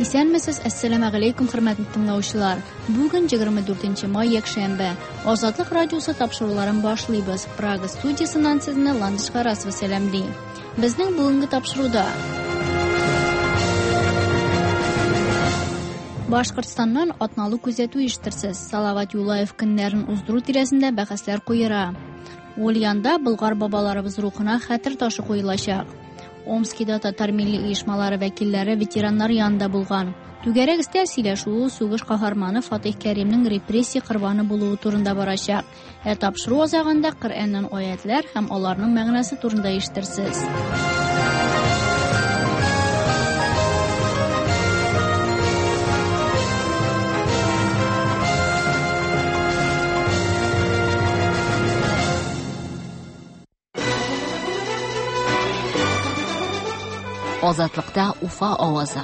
Исәнмесез, әссәламу алейкум, хөрмәтле тыңлаучылар. Бүген 24 май якшәмбе. Азатлык радиосы тапшыруларын башлыйбыз. Прага студиясыннан сезне Ландыш Харасова сәламли. Безнең бүгенге тапшыруда Башкортстаннан атналу күзәтү ишеттерсез. Салават Юлаев көннәрен уздыру тирәсендә бәхәсләр куера. Ульяндә Болгар бабаларыбыз рухына хәтер ташы куелачак. Омскида татар милли оешмалары вәкилләре ветераннар янында булган. Түгәрәк өстәл сөйләшүе сугыш каһарманы Фатих Кәримнең репрессия корбаны булуы турында барачак. Тапшыру азагында Коръәннән аятлар һәм аларның мәгънәсе турында ишеттерсез. Азатлыкта Уфа авазы.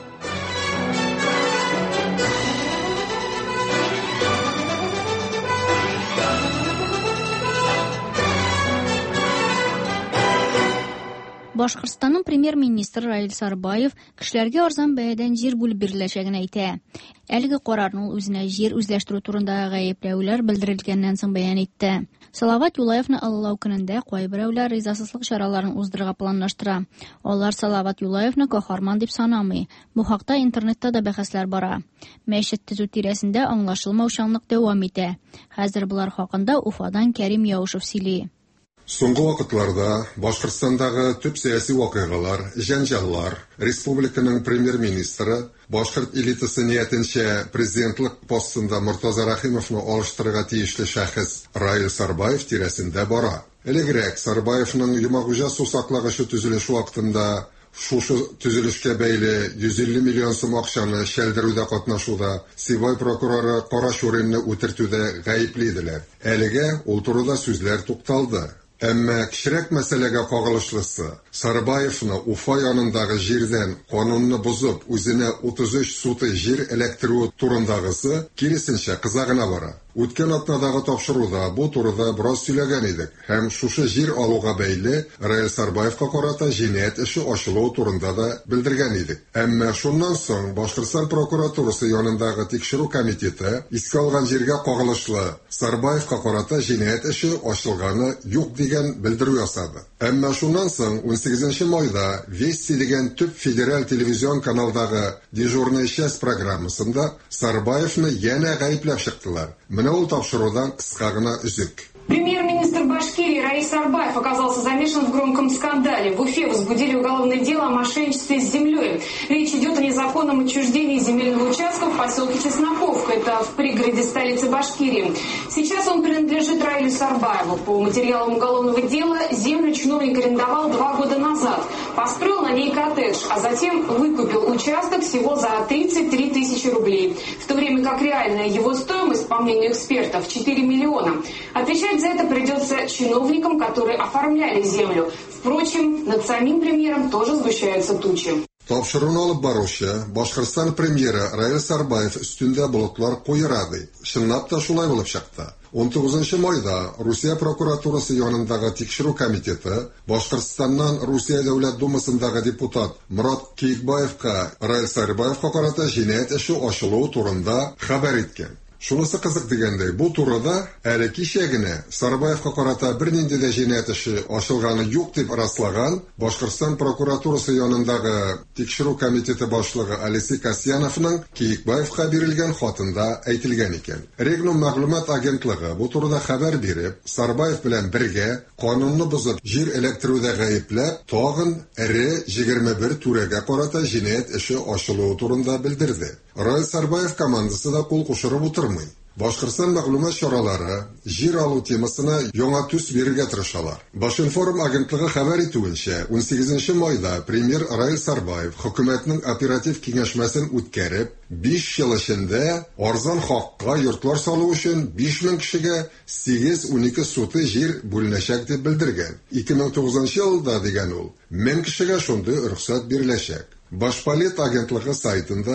Башкортстанның премьер-министры Раил Сарбаев кешеләргә арзан бәядән җир бүлеп биреләчәген әйтә. Әлеге карарның үзенә җир үзләштерү турындагы гаепләүләр белдерелгәннән соң бәян итте. Салават Юлаевны аллау көнендә кайберәүләр ризасызлык чараларын уздырырга планлаштыра. Алар Салават Юлаевны каһарман дип санамый. Бу хакта интернетта да бәхәсләр бара. Мәчет төзү тирәсендә аңлашылмаучанлык дәвам итә. Хәзер булар хакында Уфадан Кәрим Яушев сөйли. Соңгы вакытларда Башкортстандагы төп сәяси вакыйгалар, җәнҗаллар, республиканың премьер-министры Башкорт элитасы ниятенчә президентлык постында Муртаза Рахимовны алыштырырга тиешле шәхес Раил Сарбаев тирәсендә бара. Элегрәк Сарбаевның Юмагуҗа сусаклагычы төзелеш вакытында шушы төзелешкә бәйле 150 миллион сум акчаны шәлдерүдә катнашуда Сибай прокуроры Кара Шуринны үтертүдә гаепледиләр. Әлегә ул турыда сүзләр тукталды. Әмма кичерәк мәсьәләгә кагылышлысы Сарбаевны Уфа янындагы җирдән канунны бузып үзенә 33 суты җир электру турындагысы киресенчә кызагына бара. Үткән атнадагы тапшыруда бу турыда бераз сөйләгән идек һәм шушы җир алуга бәйле Раил Сарбаевка карата җинаять эше ачылу турында да белдергән идек. Әмма шуннан соң Башкортстан прокуратурасы янындагы тикшерү комитеты искә алган җиргә кагылышлы Сарбаевка карата җинаять эше ачылганы юк дигән белдерү ясады. Әмма шуннан соң 18 майда Вести дигән төп федераль телевизион каналдагы дежурная часть программасында Сарбаевны янә гаепләп чыктылар. Менә ул тапшырудан кыска гына үзек. Премьер-министр Башкирии Раил Сарбаев оказался замешан в громком скандале. В Уфе возбудили уголовное дело о мошенничестве с землей. Речь идет о незаконном отчуждении земельного участка в поселке Чесноковка, это в пригороде столицы Башкирии. Сейчас он принадлежит Раилю Сарбаеву. По материалам уголовного дела землю чиновник арендовал 2 года назад. Построил на ней коттедж, а затем выкупил участок всего за 33 тысячи рублей. В то время как реальная его стоимость, по мнению экспертов, 4 миллиона. Отвечать за это придется чиновникам, которые оформляли землю. Впрочем, над самим премьером тоже сгущаются тучи. Тапшыруны алып баручы Башкортстан премьеры Раил Сарбаев өстендә болытлар куерады. Чынлап та шулай булып чыкты. 19 майда Русия прокуратурасы янындагы тикшерү комитеты Башкортстаннан Русия дәүләт думасындагы депутат Мурат Кийикбаевка Раил Сарбаевка карата җинаять эше ачылу турында хәбәр иткән. Шунысы кызык дигәндәй, бу турыда әле кичә генә Сарбаевка карата бернинди дә җинаять эше ачылганы юк дип раслаган Башкортстан прокуратурасы янындагы тикшерү комитеты башлыгы Алиси Касьяновның Кийикбаевка бирелгән хатында әйтелгән икән. Регнум мәгълүмат агентлыгы бу турыда хәбәр биреп, Сарбаев белән бергә канунны бузып җир электрүдә гаепләп, тагын эре 21 түрәгә карата җинаять эше ачылу турында белдерде. Раил Сарбаев командасы да кул кушырып утырмый. Башкортстан мәгълүмат чаралары җир алу темасына яңа төс бирергә тырышалар. Башинформ агентлыгы хәбәр итүенчә, 18 майда премьер Раил Сарбаев хөкүмәтнең оператив киңәшмәсен үткәреп, 5 ел эчендә арзан хакка йортлар салу өчен 5000 кешегә 8-12 суты җир бүленәчәк дип белдергән. 2009 елда дигән ул, 1000 кешегә шундый рөхсәт биреләчәк. Башполит агентлыгы сайтында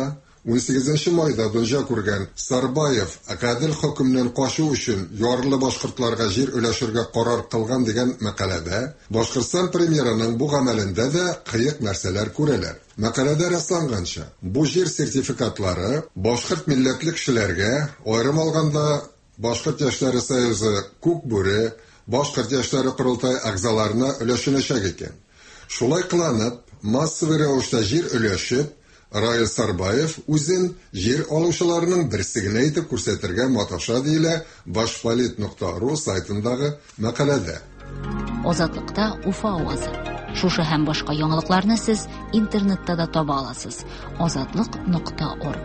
18 майда дөнья күргән Сарбаев гадел хөкемнән кашу өчен ярлы башкортларга җир өләшергә карар кылган дигән мәкаләдә Башкортстан премьерының бу гамәлендә дә кыек нәрсәләр күрәләр. Мәкаләдә расланганча, бу җир сертификатлары башкорт милләтле кешеләргә, аерым алганда Башкорт яшьләре союзы Күкбүре, Башкорт яшьләре курултай әгъзаларына өләшенәчәк икән. Шулай кыланып, массовый рәвештә җир өләшеп, Раил Сарбаев үзен җир алучыларның берсегенә итеп күрсәтергә маташа диелә bashpolit.ru сайтындагы мәкаләдә. Азатлыкта Уфа авазы. Шушы һәм башка яңалыкларны сез интернетта да таба аласыз. Azatlyk.org.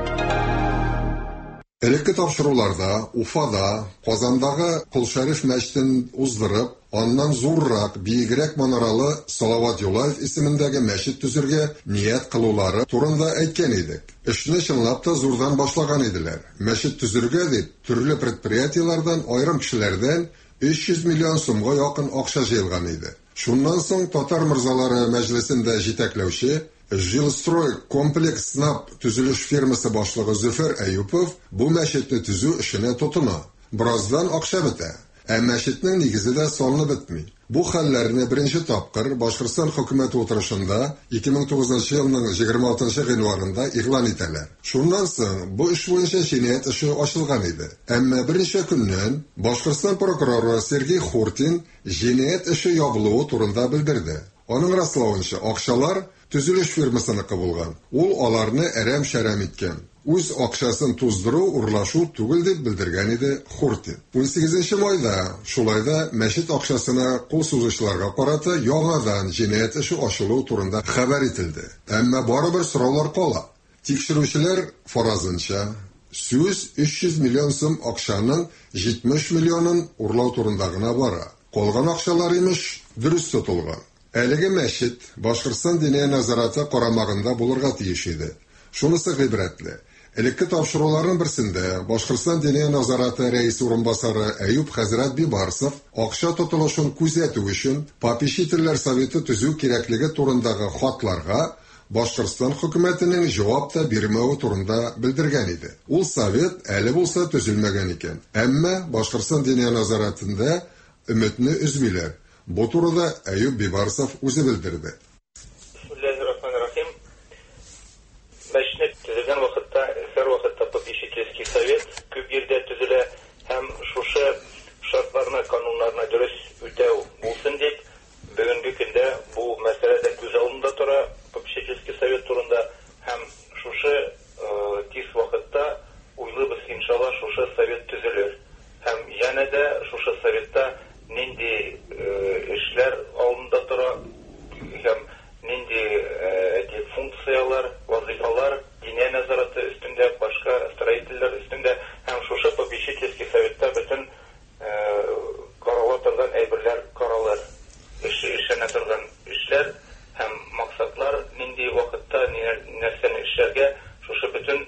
Элекке тапшыруларда Уфада, Казандагы Кулшариф мәчетен уздырып, аннан зуррак, биегрәк манаралы Салават Юлаев исемендәге мәчет төзергә ният кылулары турында әйткән идек. Эшне чынлап та зурдан башлаган иделәр. Мәчет төзергә дип төрле предприятиеләрдән, аерым кешеләрдән 300 миллион сумга якын акча җыелган иде. Шуннан соң Татар мырзалары мәҗлесендә җитәкләүче Жилстрой комплекс СНАП төзелеш фирмасы башлыгы Зөфәр Әюпов бу мәчетне төзү эшенә тотына. Бираздан акча бетә. Ә мәчетнең нигезе дә салынып бетми. Бу хәлләрне беренче тапкыр Башкортстан хөкүмәте утырышында 2009 елның 26 гыйнварында игълан итәләр. Шуннан соң бу эш буенча җинаять эше ачылган иде. Әмма беренче көннән Башкортстан прокуроры Сергей Хуртин җинаять эше ябылуы турында белдерде. Аның раславынча, акчалар төзелеш фирмасыныкы булган. Ул аларны әрәм-шәрәм иткән. Үз акчасын туздыру урлашу түгел дип белдергән иде Хуртин. 18 майда шулайда мәчет акчасына кул сузучыларга карата яңадан җинаять эше ачылу турында хәбәр ителде. Әмма барыбер сораулар кала. Тикшерүчеләр фаразынча, сүз 300 миллион сум акчаның 70 миллионын урлау турында гына бара. Калган акчалар имеш дөрес тотылган. Әлеге мәчет Башкортстан диния назараты карамагында булырга тиеш иде. Шунысы гыйбрәтле. Элекке тапшыруларның берсендә Башкортстан диния назараты рәисе урынбасары Әюп Хәзрәт Бибарсов акча тотылышын күзәтү өчен попечительләр советы төзү кирәклеге турындагы хатларга Башкортстан хөкүмәтенең җавап та бирмәүе турында белдергән иде. Ул совет әле булса төзелмәгән икән. Әмма Башкортстан диния назаратында өметне үзмиләр. Бу турыда Әюп Бибарсов үзе белдерде. Бисмиллахир-рахманир-рахим. Мәчет төзелгән вакытта, һәр вакытта попечительский совет күп җирдә төзелә һәм шушы шартларны, кануннарны дөрес үтәү булсын дип, бүгенге көндә бу мәсьәләдә күз алдында тора попечительский совет турында һәм шушы тиз вакытта уйлыйбыз, иншалла, шушы совет төзелер. Һәм янәдә шушы советта нинди эшләр алдында тора һәм нинди функциялар, вазифалар диния назараты өстендә, башка строительләр өстендә һәм шушы попечительский советта бөтен карала торган әйберләр каралыр. Эшенә торган эшләр һәм максатлар нинди вакытта нәрсәне эшләргә шушы бөтен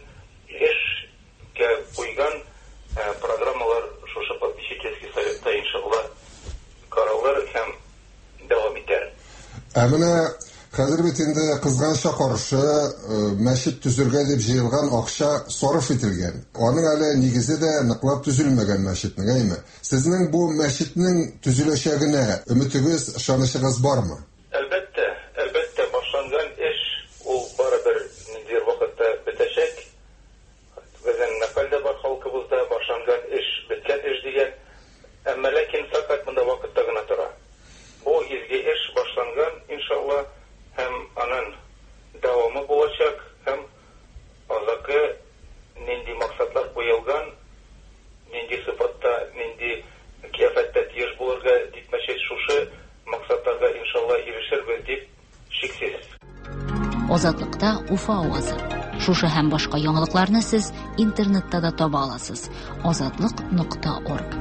эшкә куйган программалар шушы попечительский советта иншалла каралыр һәм дәвам итәр. Менә хәзер бит инде кызганча каршы мәчет төзергә дип җыелган акча сарыф ителгән. Аның әле нигезе дә ныклап төзелмәгән мәчетнең, әйме? Сезнең бу мәчетнең төзеләчәгенә өметегез, ышанычыгыз бармы? Әлбәттә, башланган эш ул барыбер нинди вакытта бетәчәк. Безнең мәкалдә бар халкыбызда башланган эш беткән эш дигән. Әмма ләкин фақат монда вакытта гына тора. Бу изге эш башланган, иншалла, һәм аның дәвамы булачак, һәм азакы нинди максатлар куелган, нинди сыйфатта, нинди кыяфәттә тиеш булырга дип мәчет шушы максатларга иншалла ирешербез дип шиксез. Азатлыкта Уфа авазы. Шушы һәм башка яңалыкларны сез интернетта да таба аласыз. Azatlyk.org.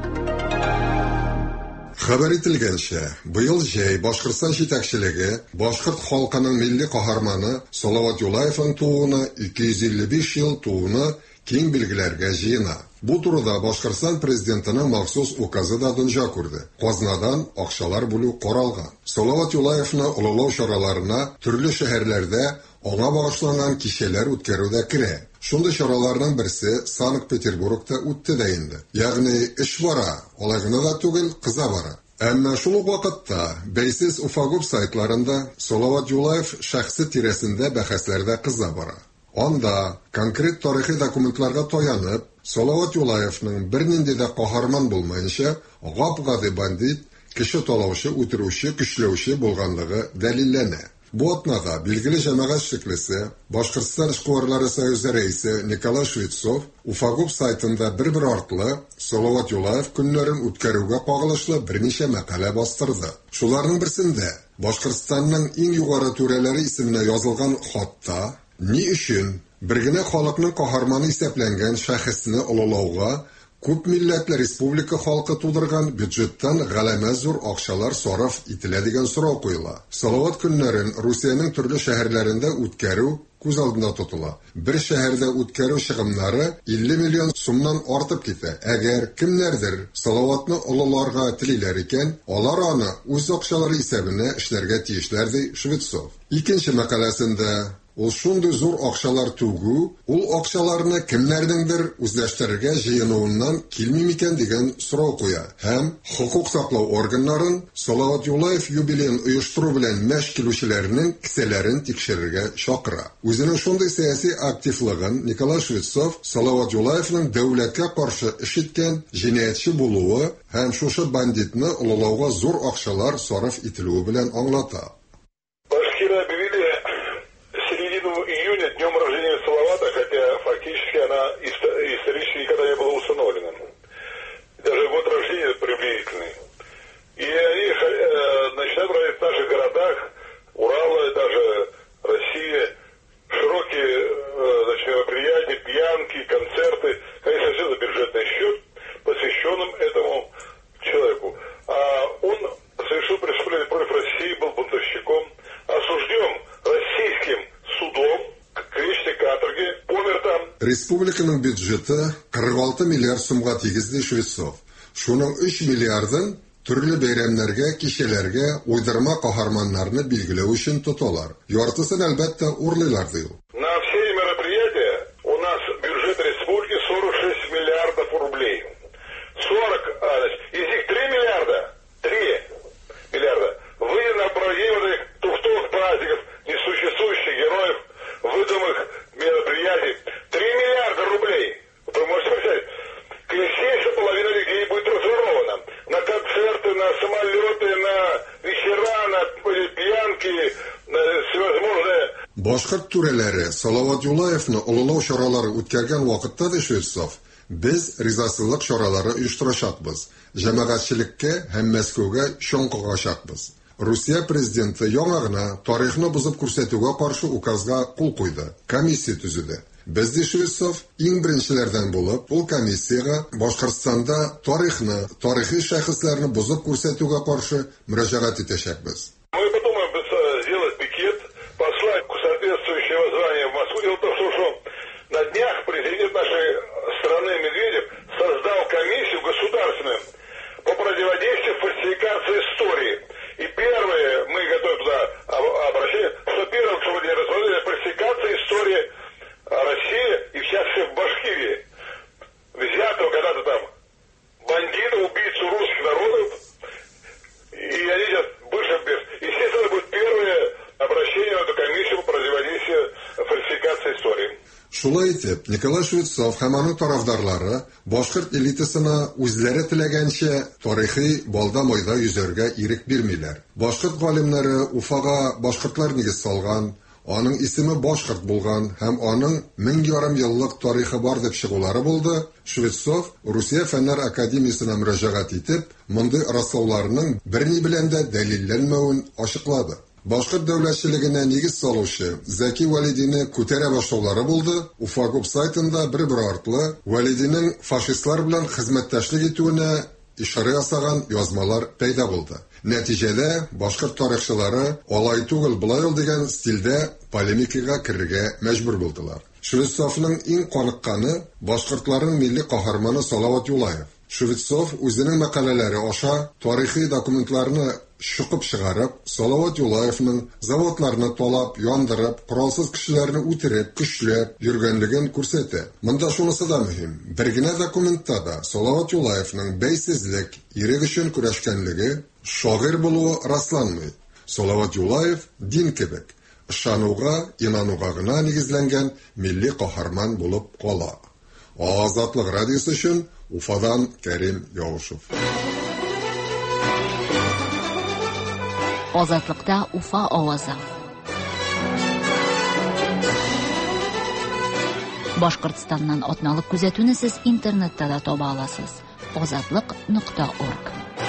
Хәбәр ителгәнчә, быел җәй Башкортстан җитәкчелеге башкорт халкының милли каһарманы Салават Юлаевның тууына 255 ел тууны киң билгеләргә җыена. Бу турыда Башкортстан президентының махсус указы да дөнья күрде. Казнадан акчалар бүлү каралган. Салават Юлаевны улылау чараларына төрле шәһәрләрдә аңа багышланган кичәләр үткәрүдә керә. Шундый чараларның берсе Санкт-Петербургта үтте дә инде. Ягъни эш бара, алай гына да түгел, кыза бара. Әмма шул ук вакытта бәйсез Уфагуб сайтларында Салават Юлаев шәхсе тирәсендә бәхәсләрдә кыза бара. Анда конкрет тарихи документларга таянып, Салават Юлаевның бернинди дә каһарман булмаенча, гап-гади бандит, кеше талаучы, үтерүче, көчләүче булганлыгы дәлилләнә. Бу атнага билгеле җәмәгать шиклесе, Башкортстан эшкуарлары союзы рәисе Николай Швецов Уфагуб сайтында бер-бер артлы Салават Юлаев көннәрен үткәрүгә кагылышлы берничә мәкалә бастырды. Шуларның берсендә Башкортстанның иң югары түрәләре исеменә язылган хатта ни өчен бер генә халыкның каһарманы исәпләнгән шәхесне олылауга күп милләтле республика халкы тудырган бюджеттан галәмә зур акчалар сарыф ителә дигән сорау куела. Салават көннәрен Русиянең төрле шәһәрләрендә үткәрү күз алдында тотыла. Бер шәһәрдә үткәрү чыгымнары 50 миллион сумнан артып китә. Әгәр кемнәрдер Салаватны олыларга телиләр икән, алар аны үз акчалары исәбенә эшләргә тиешләр ди Швецов. Икенче мәкаләсендә ул шундый зур акчалар түгү, ул акчаларны кемнәрдеңдер үзләштерергә җыенуыннан килми микән дигән сорау куя. Һәм хукук саклау органнарын Салават Юлаев юбилеен оештыру белән мәш килүчеләрнең кисәләрен тикшерергә чакыра. Үзенең шундый сәяси активлыгын Николай Швецов Салават Юлаевның дәүләткә каршы эш иткән җинаятьче булуы һәм шушы бандитны олылауга зур акчалар сарыф ителүе белән аңлата. Днем рождения Салавата, хотя фактически она исторически никогда не была установлена. Даже год рождения приблизительный. И они начинают проводить в наших городах, Урала, даже Россия, широкие мероприятия, пьянки, концерты, конечно, все за бюджетный счет, посвященным этому человеку. А он совершил преступление против России, был бунтовщиком, осужден российским судом, Республиканың бюджеты 46 миллиард сумга тигезде Швецов. Шуның 3 миллиардын төрле бәйрәмнәргә, кичәләргә, уйдырма каһарманнарны билгеләү өчен тоталар. Яртысын әлбәттә урлыйлар ди ул. На все мероприятия у нас бюджет республики 46 миллиардов рублей. 40, из них 3 миллиарда выйдет на проведение туфтовых праздников, несуществующих героев, выдуманных мероприятий. 3 миллиарда рублей. Вы можете представить? Крестейшая половина людей будет разворована. На концерты, на самолеты, на вечера, на пьянки, на всевозможные... Башкорт түрәләре Салават Юлаевны олылау чаралары үткәргән вакытта да Швецов, без ризасызлык чаралары оештырачакбыз. Җәмәгатьчелеккә һәм Мәскәүгә чоң кагачакбыз. Русия президенты яңа гына тарихны бузып күрсәтүгә каршы указга кул куйды. Комиссия төзеде. Без ди Швецов иң беренчеләрдән булып, ул комиссияга Башкортстанда тарихи шәхесләрне бузып күрсәтүгә каршы мөрәҗәгать итәчәкбез. Мы подумаем сделать пикет, послать соответствующее воззвание в Москву. Дело в том, что на днях президент нашей страны Медведев создал комиссию государственную по противодействию фальсификации истории. И первое, мы готовим туда обращение, что первое, что мы рассмотрели, фальсификация истории России и в частности в Башкирии. Взятого когда-то там бандита, убийцу русских народов, и они сейчас бывшим без. Естественно, будет первое обращение в эту комиссию по противодействию фальсификации истории. Шулай итеп, Николай Швецов һәм аның тарафдарлары башкорт элитасына үзләре теләгәнчә тарихи балда-майда йөзәргә ирек бирмиләр. Башкорт галимнәре Уфага башкортлар нигез салган, аның исеме башкорт булган һәм аның 1000 еллык тарихы бар дип чыгулары булды. Швецов Русия фәннәр академиясенә мөрәҗәгать итеп, мондый раслауларның берни белән дә дәлилләнмәвен ачыклады. Башкорт дәүләтчелегенә нигез салучы Зәки Валидине күтәрә башлаулары булды. Уфагуб сайтында бер артлы Валидинең фашистлар белән хезмәттәшлек итүенә ишара ясаган язмалар пәйда булды. Нәтиҗәдә башкорт тарихчылары алай түгел булай ул дигән стильдә полемикага кирергә мәҗбүр булдылар. Швецовның иң каныкканы башкортларның милли каһарманы Салават Юлаев. Швецов үзенең мәкаләләре аша тарихи документларны шуқып шығарып, Салават Юлаевның заводларны талап, яндырып, құралсыз кішілерні үтіреп, күшлеп, жүргенлігін көрсеті. Мұнда шунысы да mühim. Bir gine dokumентта да Салават Юлаевның бәйсізлік, ерек үшін күрәшкәнлігі, шағир болуы расланмайды. Салават Юлаев дин кебек, ышануға, инануға гына негізленген милли қаһарман болып қала. Азатлық радиосы үшін Уфадан Кәрим Яушев. Азатлыкта Уфа авазы. Башкортстаннан атналык күзәтүне сез интернетта да таба аласыз. Azatlyk.org.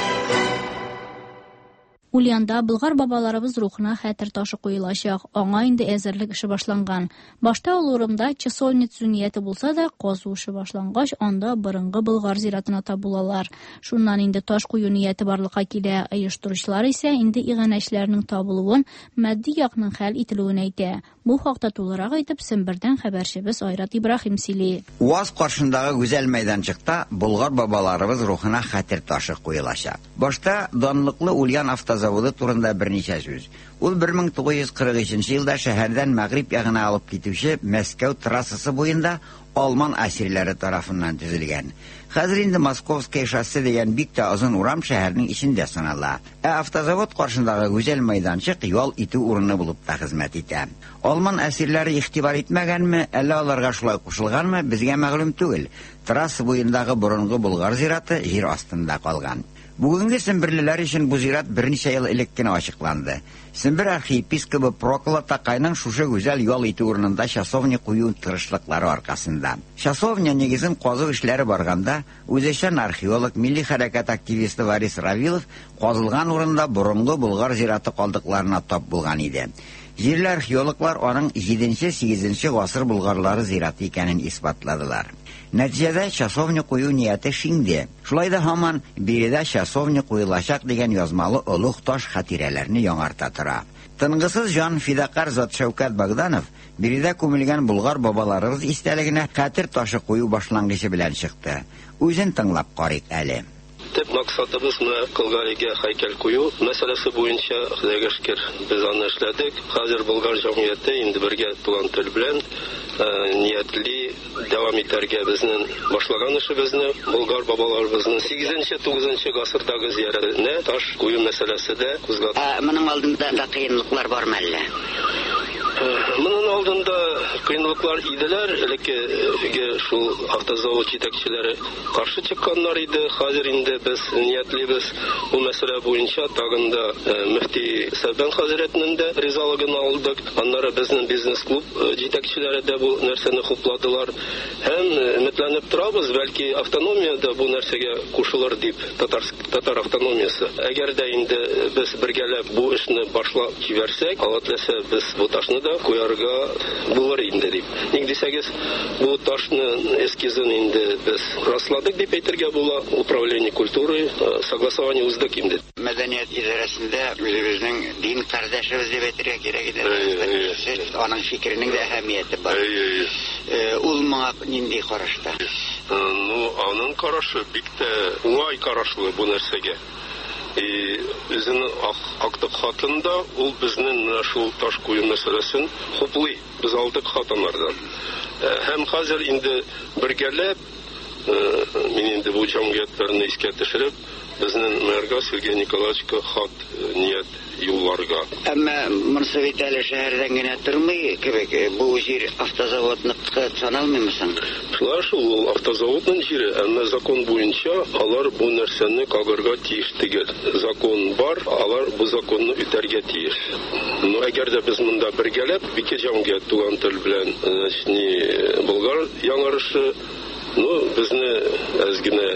Ульянда Болгар бабаларыбыз рухына хәтер ташы куелачак. Аңа инде әзерлек эше башланган. Башта ул урында часовница нияте булса да, казу эше башлангач, анда борынгы Болгар зиратына табылалар. Шуннан инде таш кую нияте барлыкка килә. Оештыручылар исә инде иганәчләрнең табылуын, матди якның хәл ителүен әйтә. Бу хакта тулырак әйтеп, Сембердән хәбәрчебез Айрат Ибраһим сөйли. УАЗ каршындагы гүзәл мәйданчыкта Болгар бабаларыбыз рухына хәтер ташы куелачак. Башта данлыклы Ульян автозаводы турында берничә сүз. Ул 1943 елда шәһәрдән мәгъриб ягына алып китүче Мәскәү трассасы буенда Alman әсирләре тарафыннан төзелгән. Хәзер инде Московское шоссе дигән бик тә озын урам шәһәрнең ичендә санала. Автозавод каршындагы гүзәл мәйданчык ял итү урыны булып та хезмәт итә. Alman әсирләре игътибар итмәгәнме, әллә аларга шулай кушылганмы, безгә мәгълүм түгел. Трасса буендагы борынгы Болгар зираты җир астында калган. Бүгенге семберлеләр өчен бу зират берничә ел элек кенә ачыкланды. Сембер архиепископы Прокла Такайның шушы гүзәл ял итү урынында часовня кую тырышлыклары аркасында. Часовня нигезен казу эшләре барганда, үзешчән археолог, милли хәрәкәт активисты Варис Равилов казылган урында борынгы Болгар зираты калдыкларына тап булган иде. Җирле археологлар аның 7-8 гасыр болгарлары зираты икәнен исбатладылар. Нәтиҗәдә часовня кую нияте шинде. Шулай да һаман биредә часовня куелачак дигән язмалы олуг таш хатирәләрне яңарта тора. Тынгысыз жан фидакар зат Шәүкәт Богданов биредә күмелгән Болгар бабаларыбыз истәлегенә хәтер ташы кую башлангычы белән чыкты. Үзен тыңлап карыйк әле. Төп максатыбыз Кылгаригә һәйкәл кую мәсьәләсе буенча Худайга шөкер без аны эшләдек. Хәзер Болгар җәмгыяте инде бергә туган тел белән ниятли дәвам итәргә безнең башлаган эшебезне Болгар бабаларыбызның 8-9 гасырдагы зияратына таш кую мәсьәләсе дә кузгатты. Моның алдында да кыенлыклар бармы әллә? Моның алдында кыенлыклар иделәр, элекке шул автозавод җитәкчеләре каршы чыкканнар иде. Хәзер инде без ниятлибез бу мәсьәлә буенча тагында мөфти Сәбән хәзрәтнең дә ризалыгын алдык. Аннары безнең бизнес-клуб җитәкчеләре дә бу нәрсәне хупладылар. Һәм өметләнеп торабыз, бәлки автономия да бу нәрсәгә кушылыр дип, татар автономиясе. Әгәр дә инде без бергәләп бу эшне башлап җибәрсәк, аллаһ без бу ташны да куярга булыр инде дип. Ник дисәгез, бу ташны эскизын инде без расладык дип әйтергә була. Управление культуры согласование уздык инде. Мәдәният идарәсендә үзебезнең дин кардәшебез дип әйтергә кирәк иде. Аның фикеренең дә әһәмияте бар. Ул моңа нинди карашта? Аның карашы бик тә уңай карашлы бу нәрсәгә. Үзенең актык хатында ул безнең шул таш кую мәсьәләсен хуплый. Без алдык хатыннардан. Һәм хәзер инде бергәләп мин инде бу җәмгыятьләрне искә төшереп, безнең мэрга Сергей Николаевичка хат ният юлларга. Әмма монысы бит әле шәһәрдән генә тормый кебек. Бу җир автозаводныкы саналмыймы соң? Шул автозаводның җире, әмма закон буенча алар бу нәрсәне кагырга тиеш түгел. Закон бар, алар бу законны үтәргә тиеш. Әгәр дә без монда бергәләп, ике җәмгыять туган тел белән Болгар яңарышы, безне әзгенә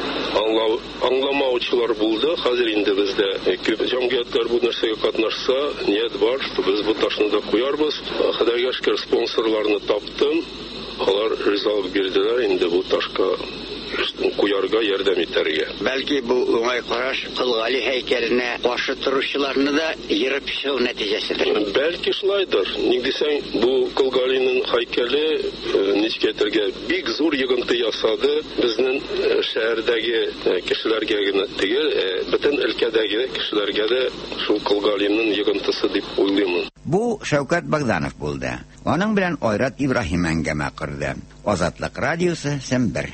аңламаучылар булды. Хәзер инде бездә күп җәмгыятьләр бу нәрсәгә катнашса, ният бар, без бу ташны да куярбыз. Худайга шөкер спонсорларны таптым. Алар ризалык бирделәр, инде бу ташка куярга ярдәм итәргә. Бәлки бу уңай караш Кылгали һәйкәленә каршы торучыларны да йырып чыгу нәтиҗәседер. Бәлки шулайдыр. Ник дисәң, бу Кылгалиның һәйкәле ничкәтергә бик зур йогынты ясады. Безнең шәһәрдәге кешеләргә генә түгел, бөтен өлкәдәге кешеләргә дә шул Кылгалиның йогынтысы дип уйлыйм. Бу Шәүкәт Богданов булды. Аның белән Айрат Ибраһим әңгәмә кырды. Азатлык радиосы Сембер.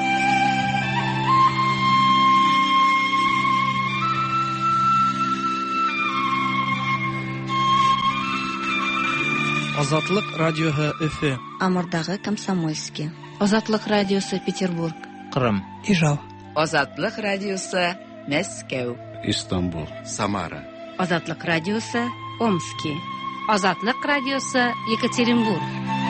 Азатлык радиоһы Өфе. Амурдагы Комсомольский. Азатлык радиосы Петербург. Кырым. Ижау. Азатлык радиосы Мәскәү. Истанбул. Самара. Азатлык радиосы Омский. Азатлык радиосы Екатеринбург.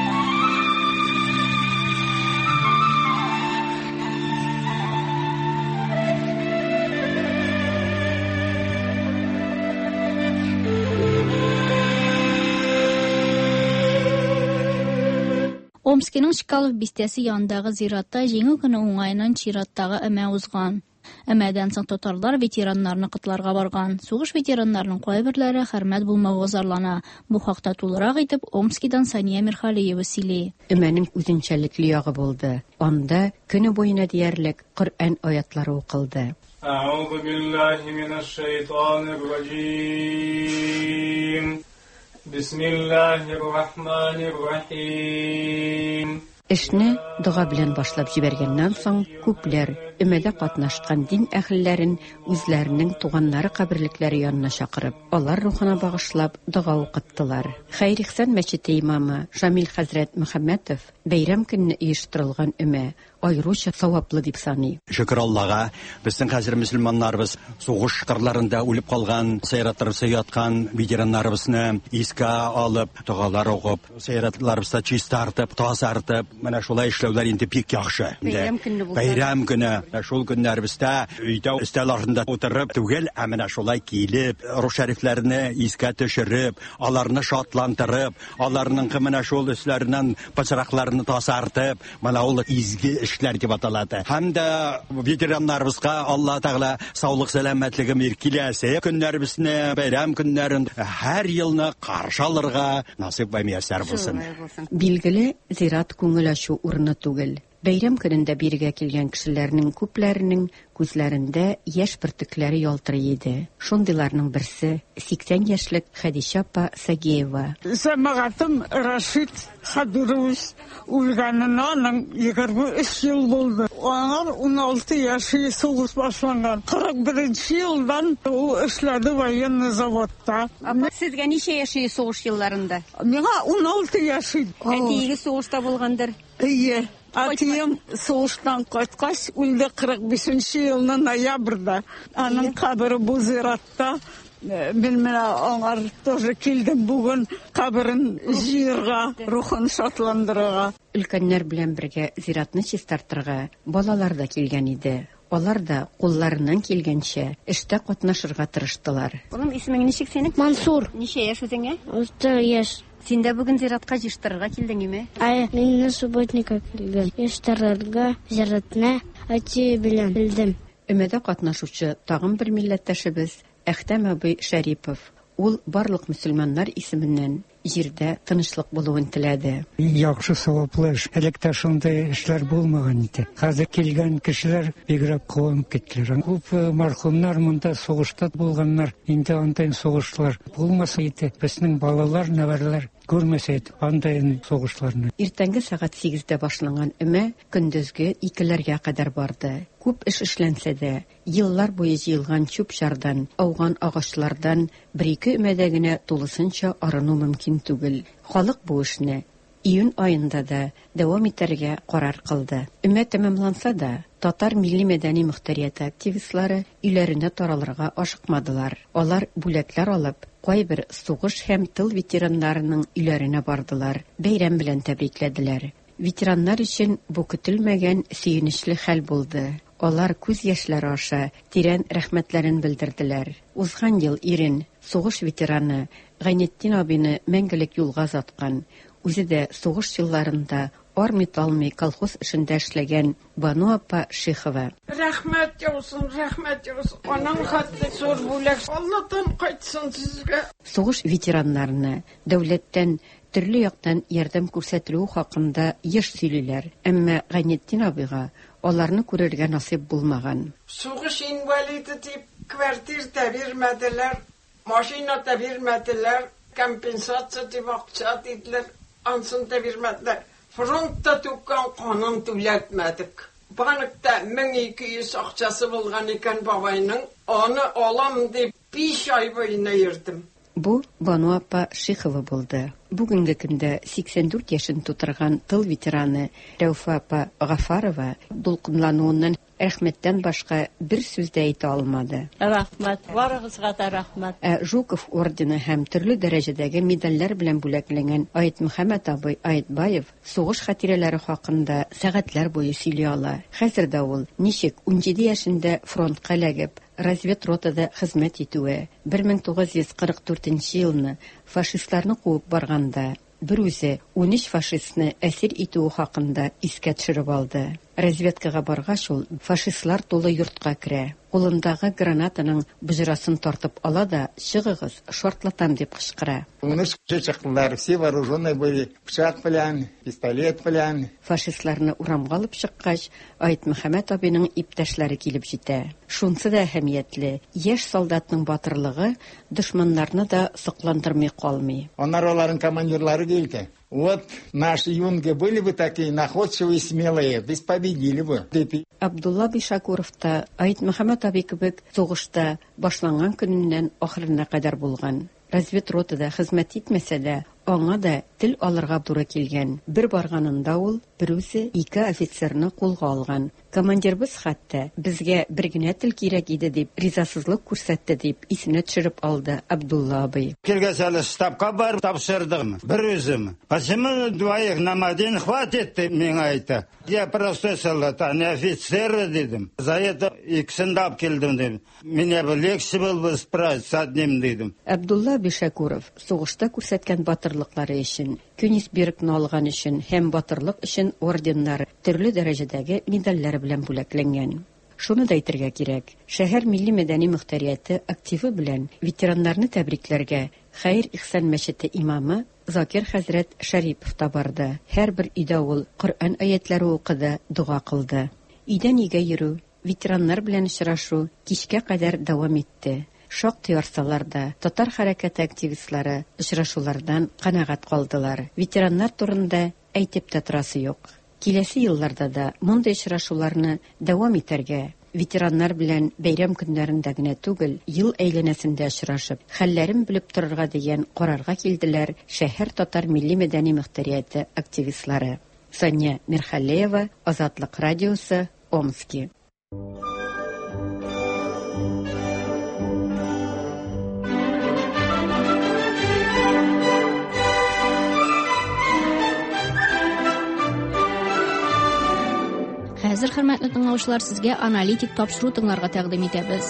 Омскиның Чкалов бистәсе янындагы зиратта җиңү көне уңайыннан чираттагы әмә узган. Әмәдән соң татарлар ветераннарны котларга барган. Сугыш ветераннарының кайберләре хөрмәт булмауга зарлана. Бу хакта тулырак итеп Омскидан Сания Мирхалиева сөйли. Әмәнең үзенчәлекле ягы булды. Анда көне буена диярлек Коръән аятлары укылды. Аузу биллаһи минаш шайтанир раҗим. Бисмиллаһир рахманир рахим. Эшне дуга белән башлап җибәргәннән соң күпләр өмәдә катнашкан дин әһелләрен үзләренең туганнары каберлекләре янына чакырып, алар рухына багышлап дуга укыттылар. Хәйр-ихсан мәчете имамы Шамил хәзрәт Мөхәммәтов бәйрәм көнне оештырылган өмә айруча саваплы дип саный. Шөкер Аллага, безнең хәзер мөселманнарыбыз сугыш кырларында үлеп калган, сайратларда яткан ветераннарыбызны искә алып, дугалар укып, сайратларыбызда чистартып, тазартып, менә шулай эшләүләр инде бик яхшы. Бәйрәм көне, шул көннәребездә өйдә өстәл артында утырып түгел, ә менә шулай килеп, рух шәрифләрне искә төшереп, аларны шатландырып, аларның менә шул өсләреннән пычракларны тазартып, менә ул изге эшләр дип аталады. Һәм дә ветераннарыбызга Алла Тәгалә саулык сәламәтлеге миркиләсе, көннәребезне, бәйрәм көннәрен һәр елны каршы алырга насыйп ва миясәр булсын. Билгеле, зират күңел ачу урыны түгел. Бәйрәм көнендә биргә килгән кешеләрнең күпләренең күзләрендә яшь бөртекләре ялтырый иде. Шундыйларның берсе 80 яшьлек Хәдичә апа Сагеева. Сәмәгатым Рашид Хадырович үлгәненнән 23 ел булды. Аңар 16 яши сугыш башланган. 41 елдан ул эшләде военный заводта. Сезгә ничә яши сугыш елларында? Миңа 16 яши. Әтиегез сугышта булгандыр. Ие. Атием сугыштан кайткач үлде 45 елның ноябрьдә. Аның кабыры бу зиратта. Мен менә аңар тоже килдем бүген кабырын җыярга, рухын шатландырырга. Өлкәннәр белән бергә зиратны чистартырга балалар да килгән иде. Алар да кулларыннан килгәнчә эштә катнашырга тырыштылар. Улым, исемең ничек синең? Мансур. Ничә яшь үзеңә? 6 яшь. Син дә бүген зиратка җыштырырга килдеңме? Мин субботника килдем. Җыштырырга зиратны ати белән килдем. Өмәдә катнашучы тагын бер милләттәшебез Әхтәм абый Шәрипов. Ул барлык мөселманнар исеменнән җирдә тынычлык булуын теләде. Яхшы саваплы эш. Электә шундый эшләр булмаган иде. Хәзер килгән кешеләр бигрәк куанып киттеләр. Күп мәрхүмнәр монда сугышта булганнар. Инде андый сугышлар булмаса иде, безнең балалар, нәвәрләр күрмәсәйди андый сугышларны. Иртәнге сәгать 8-дә башланган өмә көндезге 2-ләргә кадәр барды. Күп эш эшләнсә дә, еллар буе җыелган чүп-чардан, ауган агачлардан бер-ике өмәдә генә тулысынча арыну мөмкин түгел. Халык бу эшне июнь айында да дәвам итәргә карар кылды. Өмә тәмамланса да, татар милли мәдәни мөхтәрияте активистлары өйләренә таралырга ашыкмадылар. Алар бүләкләр алып, кайбер сугыш һәм тыл ветераннарының өйләренә бардылар, бәйрәм белән тәбрикләделәр. Ветераннар өчен бу көтелмәгән сөенечле хәл булды. Алар күз яшьләре аша тирән рәхмәтләрен белдерделәр. Узган ел ирен, сугыш ветераны Гайнетдин абыйны мәңгелек юлга заткан, үзе дә сугыш елларында Армиталмый колхоз эшендә эшләгән Бану апа Шихова. Рәхмәт яусын. Аның хәтле зур бүләк. Аллаһтан кайтсын сезгә. Сугыш ветераннарына дәүләттән төрле яктан ярдәм күрсәтелү хакында еш сөйлиләр. Әмма Гайнетдин абыйга аларны күрергә насыйп булмаган. Сугыш инвалиды дип квартира да бирмәделәр, машина да бирмәделәр, компенсация дип акча диделәр, ансын да бирмәделәр. Фронтта туккан канын түләтмәдек. Банкта 1200 акчасы булган икән бабайның, аны алам дип 5 ай буена йөрдем. Бу Бану апа Шихова булды. Бүгенге көндә 84 яшен тутырган тыл ветераны Рәүфа апа Гафарова дулкынлануыннан рәхмәттән башка бер сүз дә әйтә алмады. Рәхмәт, барыгызга да рәхмәт. Жуков ордены һәм төрле дәрәҗәдәге медальләр белән бүләкләнгән Айт Мөхәммәд абый Айтбаев сугыш хатирәләре хакында сәгатьләр буе сөйли ала. Хәзердә ул ничек 17 яшендә фронтка эләгеп разведротада хезмәт итүе, 1944 елны фашистларны куып барганда бер үзе 13 фашистны әсир итүе хакында искә төшереп алды. Разведкага баргач ул фашистлар тулы йортка керә. Кулындагы гранатаның бөҗрасын тартып ала да чыгыгыз, шартлатам дип кычкыра. Чыктылар, все вооруженные были, пычак белән, пистолет белән. Фашистларны урамга алып чыккач, Айт Мөхәммәд абыйның иптәшләре килеп җитә. Шунсы да әһәмиятле. Яшь солдатның батырлыгы дошманнарны да сокландырмый калмый. Аларның командирлары килде. Вот наши юнги были бы такие находчивые, смелые, без победили бы. Абдулла Бишакуров та Айт Мөхәммәд абый кебек сугышта башланган көннән ахырына кадәр булган. Разведротада хезмәт итмәсә дә, аңа да тел алырга туры килгән. Бер барганында ул берүзе 2 офицерны кулга алган. Командирбыз хәтта безгә бер генә тел кирәк иде дип ризасызлык күрсәтте дип исенә төшереп алды Абдулла абый. Килгәсәле штабка бар тапшырдым. Бер үзем. Почему двоих нам один хватит, миңа әйтә. Я просто солдат, не офицер дидем. За это иксендап килдем дидем. Меня бы легче было бы справиться с одним дидем. Абдулла Бишакуров сугышта күрсәткән батырлыклары өчен, Кёнигсбергны алган өчен һәм батырлык өчен орденнар, төрле дәрәҗәдәге медальләр белән бүләкләнгән. Шуны да әйтергә кирәк. Шәһәр милли мәдәни мөхтәрияте активы белән ветераннарны тәбрикләргә Хәйр-Ихсан мәчете имамы Закир хәзрәт Шәрипов та барды. Һәрбер өйдә ул Коръән аятләре укыды, дуга кылды. Өйдән өйгә йөрү, ветераннар белән очрашу кичкә кадәр дәвам итте. Шактый арсалар да татар хәрәкәте активистлары очрашулардан канәгать калдылар. Ветераннар турында әйтеп тә торасы юк. Киләсе елларда да мондый очрашуларны дәвам итәргә, ветераннар белән бәйрәм көннәрендә генә түгел, ел әйләнәсендә очрашып, хәлләрен белеп торырга дигән карарга килделәр шәһәр татар милли мәдәни мөхтәрияте активистлары. Сания Мирхалеева, Азатлык радиосы, Омский. Хәзер, хөрмәтле тыңлаучылар, сезгә аналитик тапшыру тыңларга тәкъдим итәбез.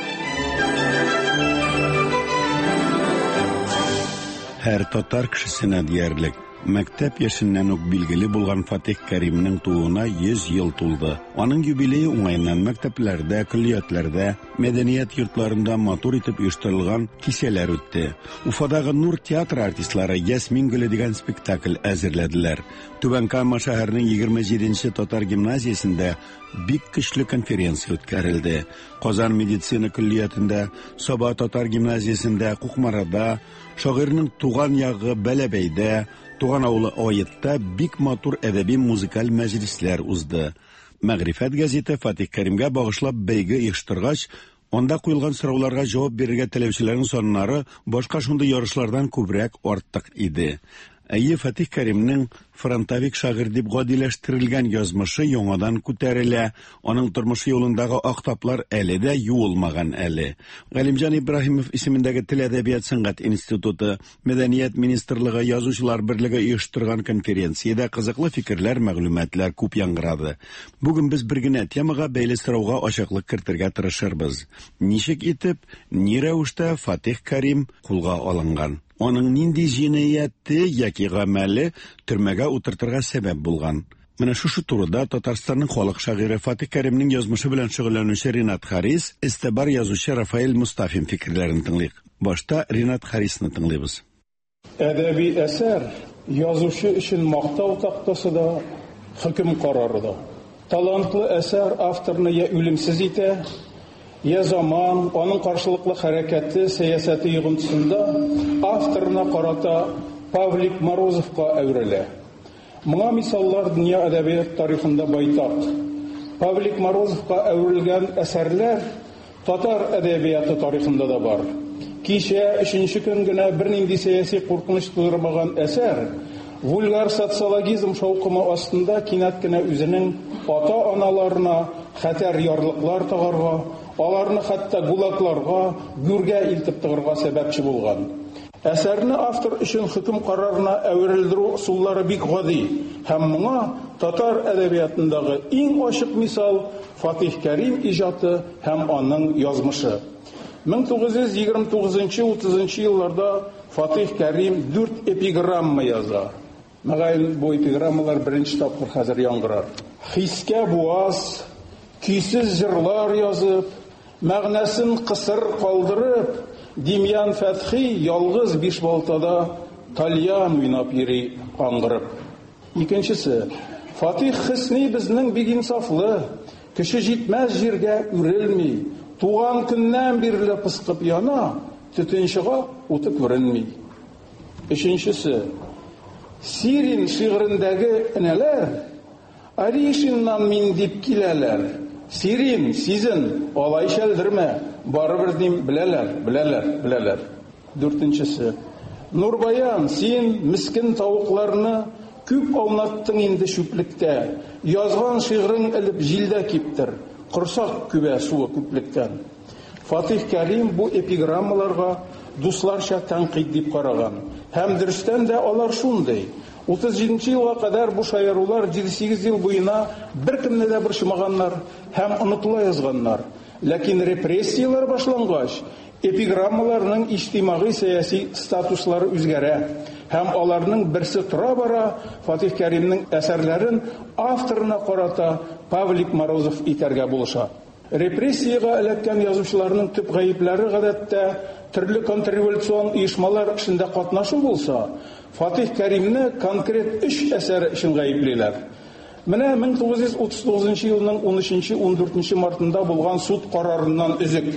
Һәр татар кешесенә диярлек мәктәп яшеннән үк билгеле булган Фатих Кәримнең тууына 100 ел тулды. Аның юбилее уңайыннан мәктәпләрдә, көллиятләрдә, мәдәният йортларында матур итеп оештырылган кичәләр үтте. Уфадагы Нур театры артистлары Ясмин гөле дигән спектакль әзерләделәр. Түбән Кама шәһәренең 27-нче татар гимназиясендә бик көчле конференция үткәрелде. Казан медицина көллиятендә, Саба татар гимназиясендә, Кукмарада, шагыйрьнең туган ягы Бәләбәйдә, туган авылы Аетта бик матур әдәби-музыкаль мәҗлесләр узды. Мәгърифәт газеты Фатих Кәримгә багышлап бәйге оештыргач, анда куелган сорауларга җавап бирергә теләүчеләрнең саннары башка шундый ярышлардан күбрәк артык иде. Әйе, Фатих Кәримнең фронтовик шагыйрь дип гадиләштерелгән язмышы яңадан күтәрелә, аның тормышы юлындагы актаплар әле дә юылмаган әле. Галимҗан Ибраһимов исемендәге Тел әдәбият сәнгать институты, Мәдәният министрлыгы, Язучылар берлеге оештырган конференциядә кызыклы фикерләр, мәгълүматлар күп яңгырады. Бүген без бер генә темага бәйле сорауга ачыклык кертергә тырышырбыз. Ничек итеп, ни рәвештә Фатих Кәрим кулга алынган? Аның нинди җинаяте яки гамәле төрмәгә утыртырга сәбәп булган. Менә шушы турыда Татарстанның халык шагыйре Фатих Кәримнең язмышы белән шөгыльләнүче Ринат Харис, истәбар язучы Рафаэль Мустафин фикерләрен тыңлыйк. Башта Ринат Харисны тыңлыйбыз. Әдәби әсәр язучы өчен мактау тактасы да, хөкем карары да. Талантлы әсәр авторны я үлемсез итә, я заман, аның каршылыклы хәрәкәте, сәясәте йогынтысында авторына карата Павлик Морозовка әверелә. Моңа мисаллар дөнья әдәбият тарихында байтак. Павлик Морозовка әверелгән әсәрләр татар әдәбияты тарихында да бар. Кичә 3нче көн генә бернинди сәяси куркыныч тудырмаган әсәр вульгар социологизм шаукымы астында кинәт кенә үзенең ата-аналарына хәтәр ярлыклар тагарга, аларны хәтта гулагларга, гүргә илтеп тыгырга сәбәпче булган. Әсәрне автор өчен хөкем карарына әверелдерү усуллары бик гади, һәм моңа татар әдәбиятындагы иң ачык мисал Фатих Кәрим иҗаты һәм аның язмышы. 1929-30 елларда Фатих Кәрим 4 эпиграмма яза. Мәгәлен бу эпиграммалар беренче тапкыр хәзер яңгырар. Хискә буаз, көйсез җырлар язып, мәгънәсен кысыр калдырып, Демьян Фәтхи ялгыз Бишбалтада тальян уйнап йөри аңгырып. Икенчесе, Фатих Хисни безнең бик инсафлы, кеше җитмәс җиргә үрелми, туган көннән бирле пыскып яна, төтенчегә уты күренми. Өченчесе, Сирин шигырендәге энәләр Аришиннан мин дип киләләр. Сирин, сизен, алай шәлдермә, барыбер дим беләләр. Дүртенчесе, Нурбаян, син мискин тавыкларны күп аунаттың инде шүплектә. Язган шигырың элеп җилдә киптер, корсак күбә суы күплектән. Фатих Кәрим бу эпиграммаларга дусларча тәнкыйть дип караган. Һәм дөрестән дә алар шундый. 37 елга кадәр бу шаярулар 7-8 ел буена беркемне дә борчымаганнар һәм онытыла язганнар. Ләкин репрессиялар башлангач, эпиграммаларның иҗтимагый сәяси статуслары үзгәрә һәм аларның берсе тора бара Фатих Кәримнең әсәрләрен авторына карата Павлик Морозов итәргә булыша. Репрессиягә эләккән язучыларның төп гаепләре гадәттә төрле контрреволюцион оешмалар эшендә катнашу булса, Фатих Кәримне конкрет 3 әсәре өчен гаеплиләр. Менә 1939 елның 13-14 мартында булган суд карарыннан үзек.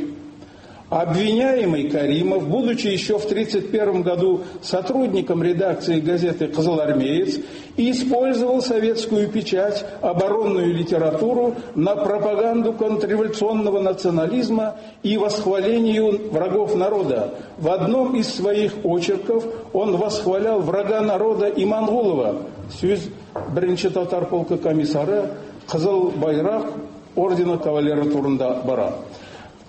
Обвиняемый Каримов, будучи еще в 1931 году сотрудником редакции газеты «Кызылармеец», использовал советскую печать, оборонную литературу на пропаганду контрреволюционного национализма и восхвалению врагов народа. В одном из своих очерков он восхвалял врага народа Имангулова, сөз бірінші татар полкы комиссары, Кызыл байрақ ордена кавалера турында бара. В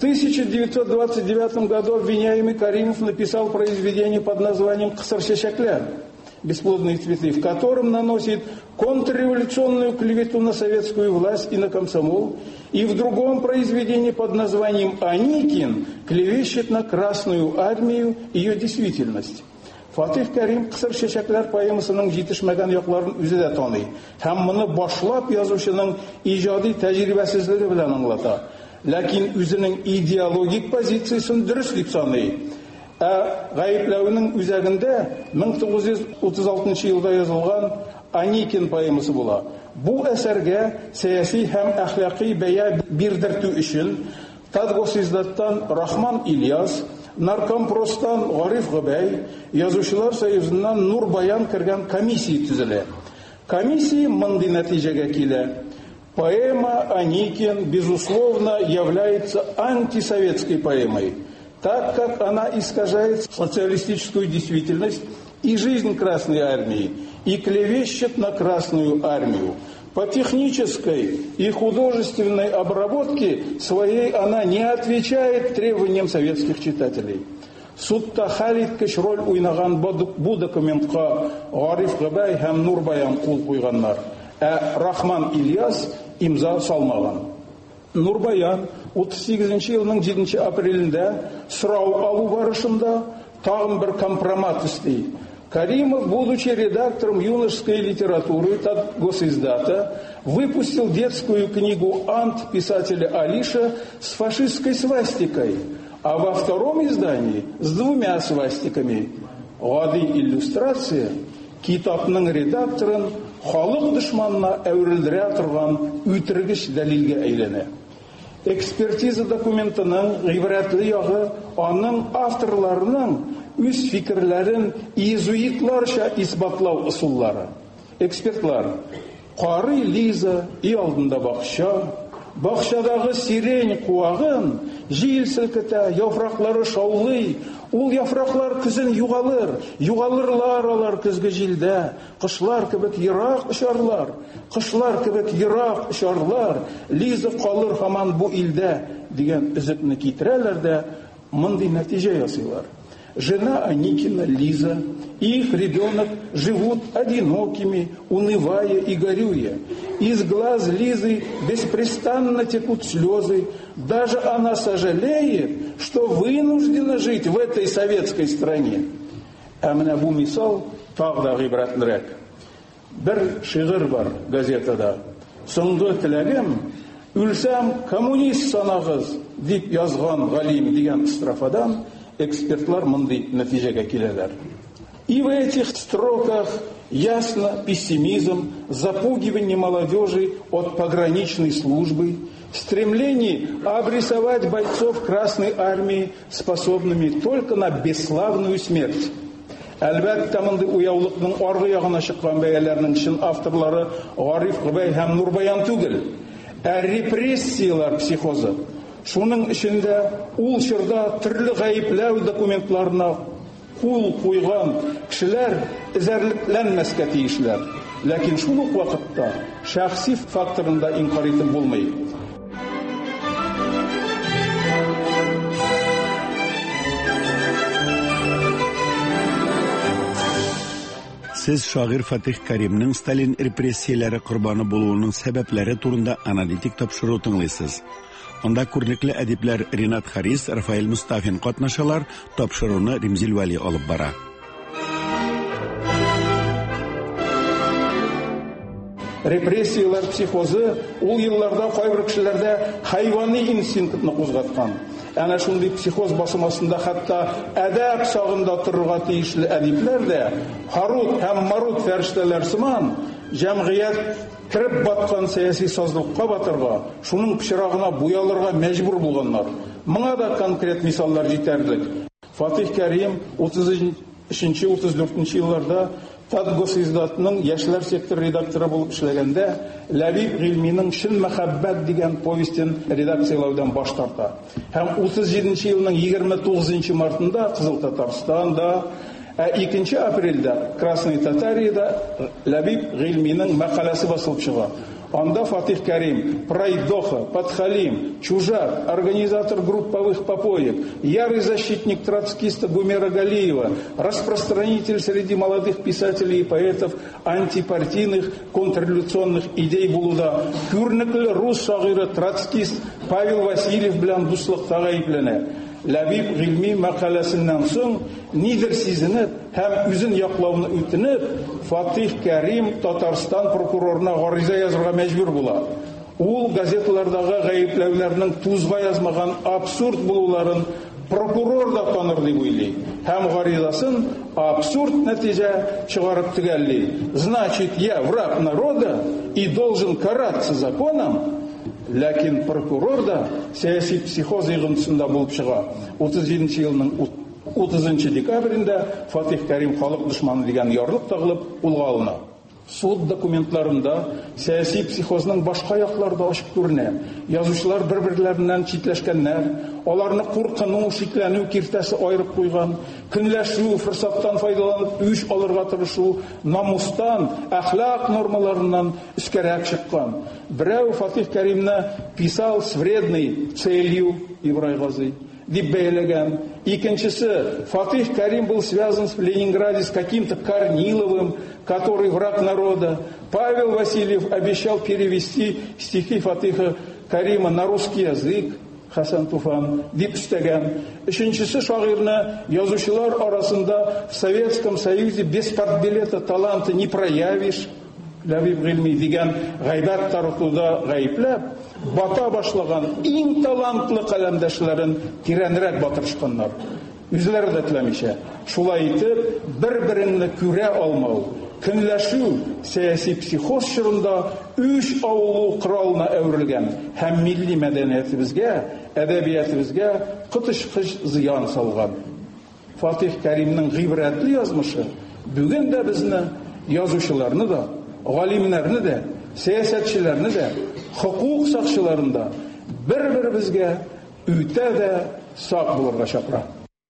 1929 году обвиняемый Каримов написал произведение под названием «Кысыр-шешәкләр» «Бесплодные цветы», в котором наносит контрреволюционную клевету на советскую власть и на комсомол, и в другом произведении под названием «Аникин» клевещет на Красную армию и ее действительность. Фатих Кәрим «Кысыр-шешәкләр» поэмасының җитешмәгән якларын үзе дә таный, һәм моны башлап язучының иҗади тәҗрибәсезлеге белән аңлата. Ләкин үзенең идеологик позициясын дөрес дип саный. Гаепләүнең үзәгендә 1936 елда язылган Аникин поэмасы була. Бу әсәргә сәяси һәм әхлакый бәя бирдертү өчен Тадгосиздаттан Рахман Ильяс, Наркомпростан Гариф Габай, Язучылар союзыннан Нурбаян кергән комиссия төзелә. Комиссия мондый нәтиҗәгә килә. Поэма «Аникин» безусловно является антисоветской поэмой, так как она искажает социалистическую действительность и жизнь Красной армии и клевещет на Красную армию. По технической и художественной обработке своей она не отвечает требованиям советских читателей. Судта хәлиткеч роль уйнаган бу документка Гариф Габай һәм Нурбаян кул куйганнар. Рахман Ильяс имза салмаган. Нурбаян 38 елның 7 апрелендә сорау алу барышында тагын бер компромат истей. Каримов, будучи редактором юношеской литературы Госиздата, выпустил детскую книгу «Ант» писателя Алиша с фашистской свастикой, а во втором издании с 2 свастиками. Гады иллюстрация китапның редакторын халык дошманына әверелдерә торган үтергеч дәлилгә әйләнә. Экспертиза документының гыйбрәтле ягы аның авторларының үз фикерләрен иезуитларча исбатлау ысуллары. Экспертлар: карый Лиза и алдында бакча, бакчадагы сирень куагын җил селкетә, яфраклары шаулый, ул яфраклар көзен югалыр, югалырлар алар көзге җилдә, кышлар кебек ерак очарлар, кышлар кебек ерак очарлар, Лиза калыр һаман бу илдә дигән үзекне китерәләр дә мондый нәтиҗә ясыйлар. Жена Аникина, Лиза, и их ребенок живут одинокими, унывая и горюя. Из глаз Лизы беспрестанно текут слезы. Даже она сожалеет, что вынуждена жить в этой советской стране. А менә бу мисал тагы гыйбрәтлерәк. Бер шигырь бар газетада. Соңгы теләгем үлсәм коммунист санагыз дип язган галим дигән строфадан экспертлар мондый нәтиҗәгә киләләр. И в этих строках ясно пессимизм, запугивание молодежи от пограничной службы, стремление обрисовать бойцов Красной Армии способными только на бесславную смерть. Әлбәттә, мондый уяулыкның аргы ягына чыккан бәяләрнең чын авторлары Гариф Гыбай һәм Нурбаян түгел, ә репрессиялар психозы. Шуның эчендә ул чорда төрле гаепләү документларына кул куйган кешеләр эзәрлекләнмәскә тиешләр. Ләкин шул ук вакытта шәхси факторында инкар итеп булмый. Сез шагыйрь Фатих Каримның Сталин репрессияләре корбаны булуының сәбәпләре турында аналитик тапшыру тыңлыйсыз. Анда күрлекле әдипләр Ринат Харис, Рафаэль Мустафин катнашалар, тапшыруны Римзил Вали алып бара. Репрессиялар психозы ул елларда кайбер кешеләрдә хайвани инстинктны кузгаткан. Әнә шундый психоз басымасында хәтта әдәп сагында торырга тиешле әдипләр дә Харут һәм Марут фәрештәләр сыман җәмгыять кирип баткан сәяси сазлыкка батырга, шуның пычрагына буялырга мәҗбүр булганнар. Моңа да конкрет мисаллар җитәрлек. Фатих Карим 33-34 елларда Госиздатның яшьләр сектор редакторы булып эшләгәндә, Ләбиб Гыйлминың Шин мәхәббәт дигән повестен редакциялаудан баш тарта. Һәм 37 елның 29 мартында Кызыл Татарстанда, 2 апрельдә Красной Татарияда Ләбиб Гыйлминың мәкаләсе басылып чыга. Анда Фатих Карим, пройдоха, подхалим, чужак, организатор групповых попоек, ярый защитник троцкиста Гумера Галиева, распространитель среди молодых писателей и поэтов антипартийных контрреволюционных идей булуда, күрнекле рус шагыйры троцкист Павел Васильев белән дуслыкта гаепләнә. Ләбиб Гыйлми мәкаләсеннән соң нидер сизенеп һәм үзен яклауны үтенеп, Фатих Карим Татарстан прокурорына гариза язырга мәҗбүр була. Ул газеталардагы гаепләүләрнең тузга язмаган абсурд булуларын прокурор да таныр дип уйлый. Һәм гаризасын абсурд нәтиҗә чыгарып төгәлли. Значит, я враг народа и должен караться законом. Ләкин прокурор да сәяси психоз йогынтысында булып чыга. 37 елның 30 декабрендә Фатих Карим халык дошманы дигән ярлык тагылып улга алына. Суд документларында сәяси психозның башка яклары да ачык күренә. Язучылар бер-бирләреннән читләшкәннәр, аларны куркыну, шикләнү киртәсе айырып куйган, көнләшү, форсаттан файдаланып үч алырга тырышу, намустан, әхлак нормаларыннан үскәрәк чыккан. Берәү Фатих Каримны писал с вредной целью Ибрай Гази дип бәяләгән. Икенчесе, Фатих Карим был связан в Ленинграде с каким-то Корниловым, который враг народа. Павел Васильев обещал перевести стихи Фатиха Карима на русский язык. Хәсән Туфан дип истәгән. Өченчесе шагыйрьне язучылар арасында в Советском Союзе без партбилета таланта не проявишь, Ләбиб Гыйльми дигән гайбәт таратуда гаепләп, бата башлаган иң талантлы каләмдәшләрен тирәнрәк батырышканнар. Үзләре дә теләмичә. Шулай итеп, бер-береңне күрә алмау, көнләшү сәяси психоз чорында үч авылу коралына әверелгән һәм милли мәдәниятебезгә, әдәбиятыбызга кытышкыч зыян салган. Фатих Кәримнең гыйбрәтле язмышы бүген дә безне, язучыларны да, галимнәрне дә, сәясәтчеләрне дә, хукук сакчыларын да бер-беребезгә үтә дә сак булырга чакыра.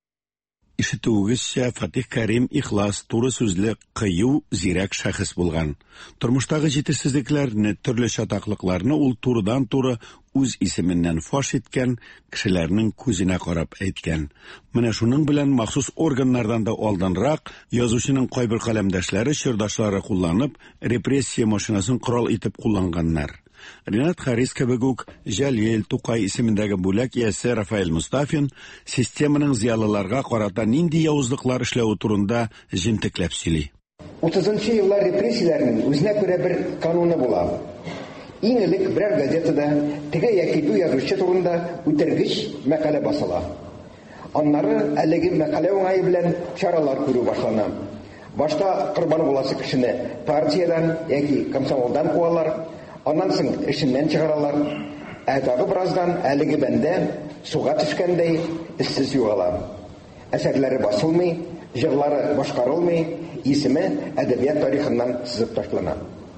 Ишетүгезчә, Фатих Кәрим ихлас, туры сүзле, кыю, зирәк шәхес булган. Тормыштагы җитешсезлекләрне, төрле чатаклыкларны ул турыдан-туры үз исеменнән фаш иткән, кешеләрнең күзенә карап әйткән. Менә шуның белән махсус органнардан да алданрак язучының кайбер каләмдәшләре, чордашлары кулланып, репрессия машинасын корал итеп кулланганнар. Ринат Харис кебек үк Җәлил Тукай исемендәге бүләк иясе Рафаэль Мустафин системаның зыялыларга карата нинди явызлыклар эшләү турында җентекләп сөйли. 30-нчы еллар репрессияләрнең үзенә күрә бер кануны була. Иң элек берәр газетада теге яки бу язучы турында үтергеч мәкалә басыла. Аннары әлеге мәкалә уңае белән чаралар күрү башлана. Башта корбан буласы кешене партиядан яки комсомолдан куалар. Аннан соң эшеннән чыгаралар. Тагы бераздан әлеге бәндә суга төшкәндәй эшсез югала. Әсәрләре басылмый, җырлары башкарылмый, исеме әдәбият тарихыннан сызып ташлана.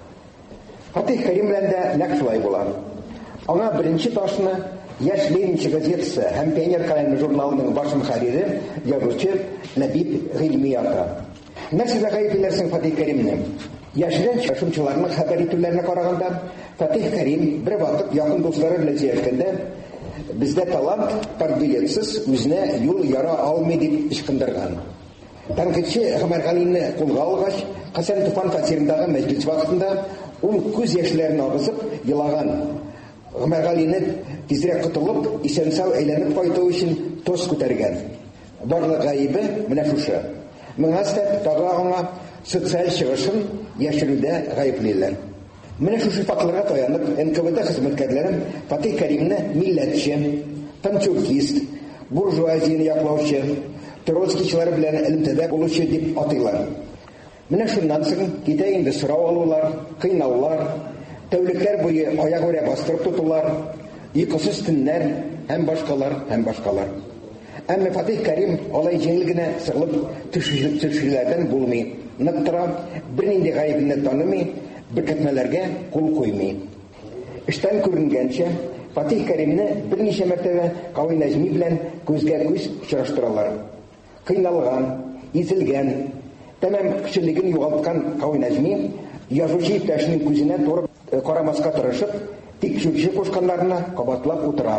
Фатих Кәрим белән дә нәкъ шулай була. Аңа беренче ташны Яшь Ленинче газетасы һәм Пионер каләме журналының баш мөхәррире, язучы Ләбиб Гыйльми ята. Нәрсәдә гаеплиләрсең Фатих Кәримне? Яшьләр шушыларның хәбәр итүләренә караганда, Фатих Кәрим бер вакыт якын дуслары белән сөйләшкәндә, бездә талант партбилетсыз үзенә юл яра алмый дип ишкындырган. Тәнкыйтьче Гамәргалине кулга алгач, Хәсән Туфан фатирындагы мәҗлес вакытында ул күз яшьләрен агызып елаган. Гамәргалине тизрәк котылып, исән-сау әйләнеп кайту өчен тоз күтәргән. Барлык гаебе менә шушы. Моңа тагы аңа социаль чыгышын яшерүдә гаеплиләр. Менә шушы фактларга таянып, НКВД хезмәткәрләре Фатих Кәримне милләтче, панчуркист, буржуазияны яклаучы, троцкичлар белән элемтәдә булучы дип атыйлар. Менә шуннан соң китә инде сорау алулар, кыйнаулар, тәүлекләр буе аягүрә бастырып тотулар, йокысыз төннәр һәм башкалар. Әмма Фатих Кәрим алай җиңел генә сыгылып төшүләрдән булмый. Ныктыра, бернинди гаебне танымый, беркетмәләргә кул куймый. Эштән күренгәнчә, Фатих Кәримне берничә мәртәбә Кавы Нәҗми белән күзгә-күз очраштыралар. Кыйналган, изелгән, тәмам кешелеген югалткан Кавы Нәҗми язучы иптәшенең күзенә туры карамаска тырышып, тик шушы кушканнарына кабатлап утыра.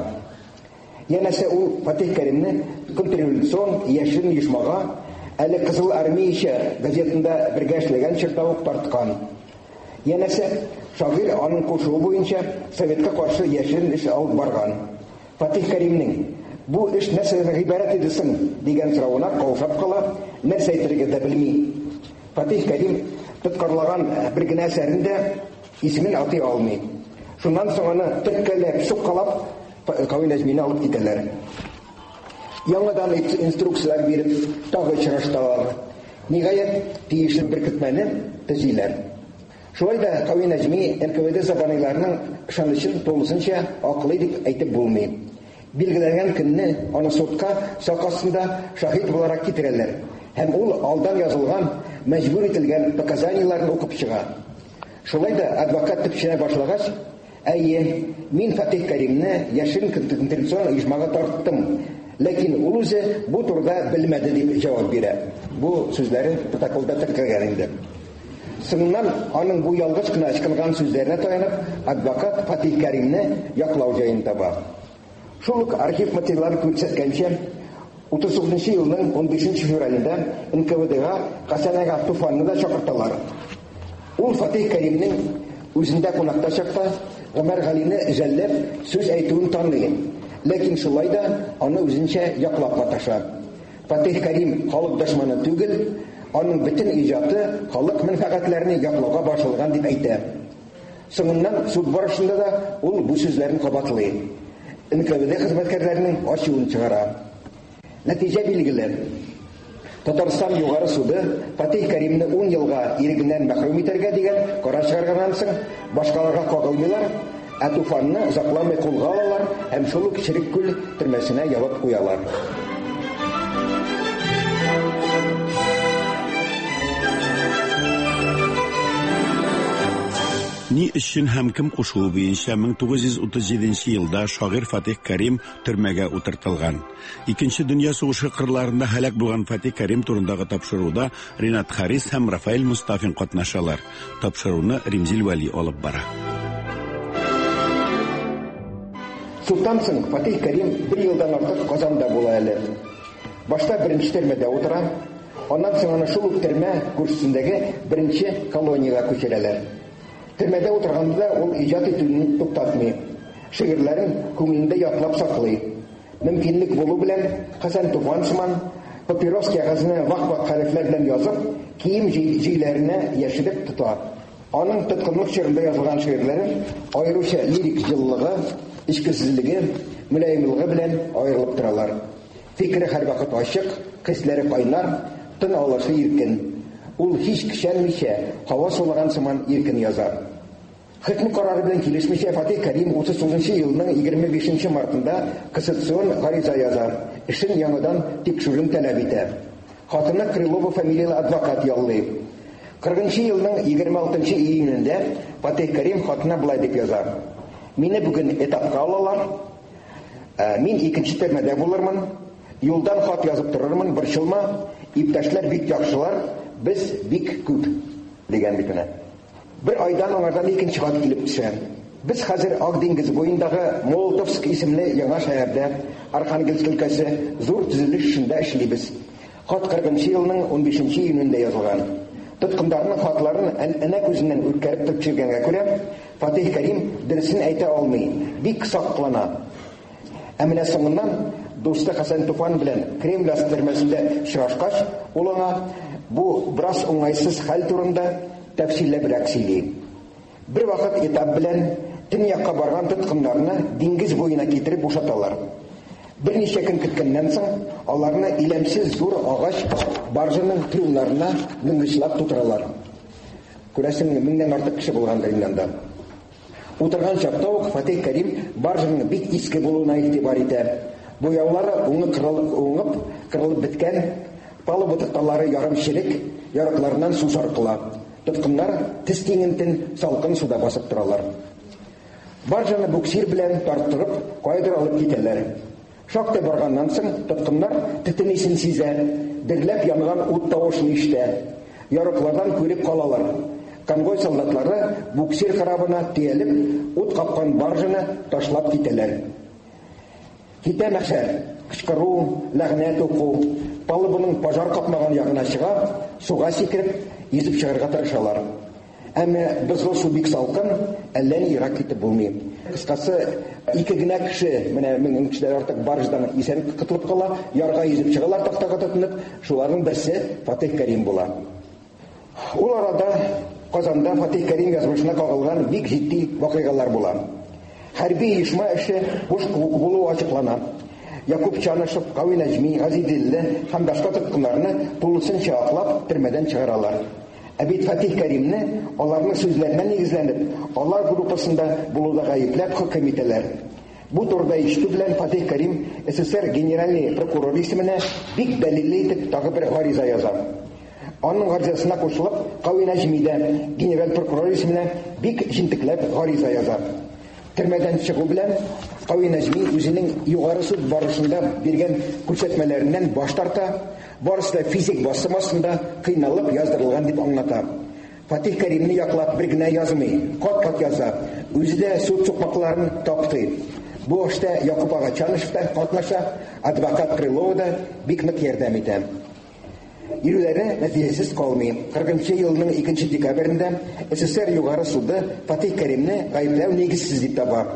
Янәсе ул Фатих Кәримне контрреволюцион яшерен оешмага, әле Кызыл армия газетында бергә эшләгән чакта ук тарткан. Янәсе шагыйрь аның кушуы буенча Советка каршы яшерен эш алып барган. Фатих Кәримнең бу эш нәрсәдән гыйбарәт иде соң дигән соравына каушап кала, нәрсә әйтергә дә белми. Фатих Кәрим тоткарлаган бер генә әсәрендә исемен атый алмый. Шуннан соң аны төрткәләп, суккалап Кавы Нәҗмине алып китәләр. Яңадан инструкциялар биреп, тагы чырашталар. Нигаять, тиешле беркетмәне төзиләр. Шулай да Кавы Нәҗми НКВД забаниларының ышанычын тулысынча аклый дип әйтеп булмый. Билгеләнгән көнне аны судка сакасында шаһид буларак китерәләр. Һәм ул алдан язылган, мәҗбүр ителгән показанияләрне укып чыга. Шулай да адвокат төпченә башлагач, әйе, мин Фатих Кәримне яшерен контрреволюцион оешмага тарттым. Ләкин ул үзе бу турыда белмәде дип җавап бирә. Бу сүзләре протоколда теркәлгән инде. Соңыннан аның бу ялгыш кына ачкылган сүзләренә таянып, адвокат Фатих Кәримне яклау җаен таба. Шул ук архив материаллары күрсәткәнчә, 39 елның 15 февралендә НКВДга Хәсән Туфанны да чакырталар. Ул Фатих Кәримнең үзендә кунакта чакта Гомәр Галине жәлләп сүз әйтүен таный. Ләкин шулай да аны үзенчә яклап маташа. Фатих Кәрим халык дошманы түгел, аның бөтен иҗаты халык мәнфәгатьләрен яклауга башылган дип әйтә. Соңыннан суд барышында да ул бу сүзләрен кабатлый. НКВД хезмәткәрләренең ачуын чыгара. Нәтиҗә билгеле. Татарстан югары суды Фатих Кәримне 10 елга ирегеннән мәхрүм итәргә дигән карар чыгарганнан соң башкаларга кагылмыйлар, ә Туфанны озакламый кулга алалар һәм шул ук Череккүл төрмәсенә ябып куялар. Ни өчен һәм кем кушуы буенча 1937 елда шагыйрь Фатих Кәрим төрмәгә утыртылган. Икенче дөнья сугышы кырларында һәлак булган Фатих Кәрим турындагы тапшыруда Ринат Харис һәм Рафаэль Мустафин катнашалар. Тапшыруны Римзил Вали алып бара. Суттан соң Фатих Кәрим 1 елдан артык Казанда була әле. Башта беренче төрмәдә утыра, аннан соң аны шул ук төрмә күршесендәге беренче колонияга күчерәләр. Төрмәдә утырганда ул иҗат итүен туктатмый. Шигырьләрен күңелендә ятлап саклый. Мөмкинлек булу белән Хәсән Туфан сыман папирос кәгазенә вак-вак хәрефләр белән язып, кием җөйләренә яшереп тота. Аның тоткынлык чорында язылган шигырьләре аеруча лирик җыллыгы, ичкесезлеге, мөлаемлыгы белән аерылып торалар. Фикере һәрвакыт ачык, хисләре кайнар, тын алышы иркен. Ул һич кешәнмичә, һава сулаган сыман иркен язар. Хөкем карары белән килешмичә Фатих Кәрим 39 елның 25 мартында Конституцион гариза язар. Эшен яңадан тикшерүен таләп итә. Хатыны Крылова фамилиялы адвокат яллый. 40 елның 26 июнендә Фатих Кәрим хатына булай дип яза. Мине бүген этапка алалар. Мин икенче төрмәдә булырмын. Юлдан хат язып торырмын, борчылма. Иптәшләр бик яхшылар. Без бик күп дигән бит менә. Бер айдан аңардан икенче хат килеп төшә. Без хәзер Ак диңгез буендагы Молотовск исемле яңа шәһәрдә, Архангельск өлкәсе, зур төзелеш эшендә эшлибез. Хат 40 елның 15 июнендә язылган. Тоткындарның хатларын әнә күзеннән үткәреп төшергәнгә күрә, Фатих Кәрим дөресен әйтә алмый, бик саклана. Ә менә соңыннан дусты Хәсән Туфан белән Кремль төрмәсендә очрашкач, ул аңа бу брас уңайсыз хәл турында тәфсилләбрәк сөйли. Бер вакыт этап белән төньякка барган тоткыннарны диңгез буена китереп бушаталар. Берничә көн көткәннән соң аларны иләмсез зур агач баржаның трюмнарына меңгечләп тутыралар. Күрәсең, 1000дән артык кеше булгандыр инде. Утырган чакта ук Фатих Кәрим баржаның бик иске булуына игътибар итә. Буяулары уңып кырылып беткән, палуба такталары ярым черек, ярыкларыннан су саркыла. Тоткыннар тез киңентен салкын суда басып торалар. Баржаны буксир белән тарттырып, кайдыр алып китәләр. Шактый барганнан соң тоткыннар титенисен сизә, дөрләп янган ут тавышын ишетә. Ярыклардан күреп калалар. Конвой солдатлары буксир корабына тиелеп, ут капкан баржаны ташлап китәләр. Китә мәхшәр, кычкыру, ләгънәт уку, палубаның пожар капмаган ягына чыга, суга сикереп, йөзеп чыгарга тырышалар. Әмма бызгы су бик салкын, әллә ни ерак китеп булмый. Кыскасы, ике генә кеше, менә 1000 кешедән артык баржадан исән кытылып кала, ярга йөзеп чыгалар тактага тотынып, шуларның берсе Фатих Кәрим була. Ул арада Казанда Фатих Кәрим язмышына кагылган бик җитди вакыйгалар була. Хәрби оешма эше буш булуы ачыклана. Якуб Чанышев, Кави Нәҗми, Газидилле һәм башка тоткыннарны тулысынча аклап төрмәдән чыгаралар. Ә бит Фатих Кәримне аларның сүзләренә нигезләнеп, алар группасында булуда гаепләп хөкем итәләр. Бу турыда ишетү белән Фатих Кәрим СССР генеральный прокурор исеменә бик дәлилле итеп тагы бер гариза яза. Аның гаризасына кушылып, Кави Нәҗми дә генераль прокурор исеменә бик җентекләп гариза яза. Төрмәдән чыгу белән Кави Нәҗми үзенең югары суд барышында биргән күрсәтмәләреннән баш тарта, барысы да физик басым астында кыйналып яздырылган дип аңлата. Фатих Кәримне яклап бер генә язмый, кат-кат яза. Үзе дә суд сукмакларын таптый. Бу эштә Якуб Чанышев та катнаша, адвокат Крылова да бик нык ярдәм итә. Ирүләре нәтиҗәсез калмый. 40 елның 2 декабрендә СССР югары суды Фатих Кәримне гаепләү нигезсез дип таба.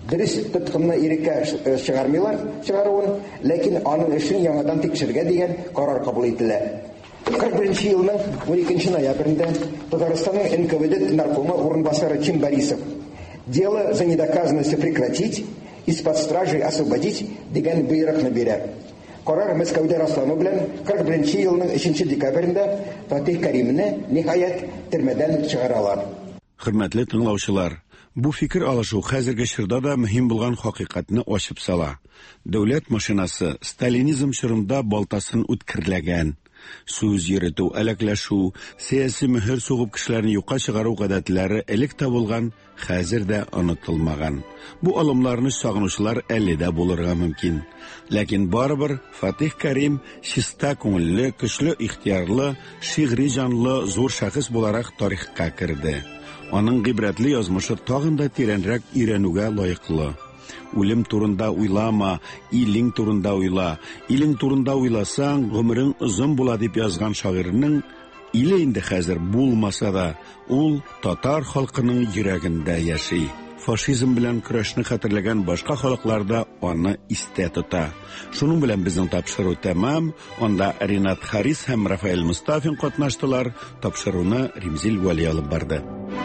Дөрес тоткынны иреккә чыгармыйлар, ләкин аның эшен яңадан тикшергә дигән карар кабул ителә. 41 елның 12 ноябрендә Татарстанның НКВД наркомы урынбасары Чим Борисов дело за недоказанностью прекратить, из-под стражи освободить дигән боерыкны бирә. Карар Мәскәүдә раслану белән 41 елның 3 декабрендә Фатих Кәримне ниһаять төрмәдән чыгаралар. Хөрмәтле тыңлаучылар, бу фикер алышу хәзерге чорда да мөһим булган хакыйкатьне ачып сала. Дәүләт машинасы сталинизм чорында балтасын үткерләгән. Сүз йөртү, әлекләшү, сияси мөһер сугып кешеләрне юкка чыгару гадәтләре элек тә булган, хәзер дә онытылмаган. Бу алымларны сагынучылар әле дә булырга мөмкин. Ләкин барыбер Фатих Кәрим чиста күңелле, көчле ихтиярлы, шигъри җанлы зур шәхес буларак тарихка керде. Аның гыйбрәтле язмышы тагын да тирәнрәк өйрәнүгә лаеклы. Үлем турында уйлама, илең турында уйла. Илең турында уйласаң, гомерең озын була дип язган шагыйрьнең иле инде хәзер булмаса да, ул татар халкының йөрәгендә яши. Фашизм белән көрәшне хәтерләгән башка халыкларда аны истә тота. Шуның белән безнең тапшыру тәмам. Анда Ринат Харис һәм Рафаэль Мустафин катнаштылар. Тапшыруны Римзил Вали алып барды.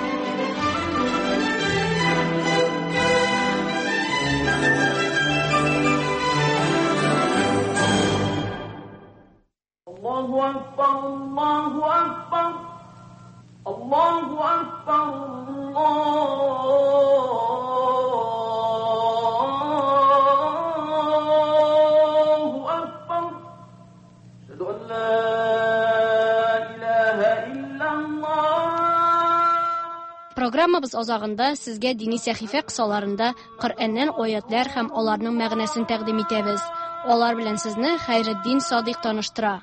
Программабыз азагында сезгә дини сәхифә кысаларында Коръәннән аятлар һәм аларның мәгънәсен тәкъдим итәбез. Алар белән сезне Хәйретдин Садыйк таныштыра.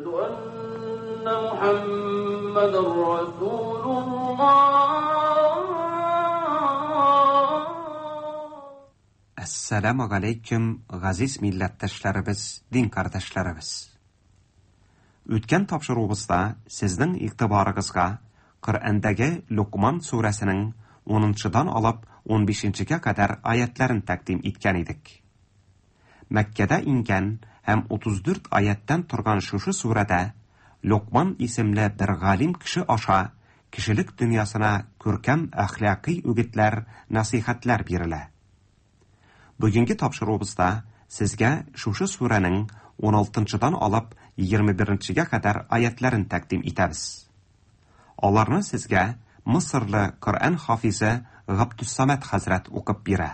Ассаламу алейкум, газиз милләттәшләребез, дин кардәшләребез. Үткән тапшыруыбызда сезнең игътибарыгызга Коръәндәге Луқман сүрәсенең 10-дан алып 15-гә кадәр аятларын тәкъдим иткән идек. Мәккәдә ингән һәм 34 аяттан торган шушы сүрәдә Луқман исемле бер галим кеше аша кешелек дөньясына күркәм әхлакый үгетләр, насихатлар бирелә. Бүгенге тапшыруыбызда сезгә шушы сүрәнең 16-дан алып 21-гә кадәр аятларын тәкъдим итәбез. Аларны сезгә Мисырлы Коръән хафизы Габдуссамад хәзрәт укып бирә.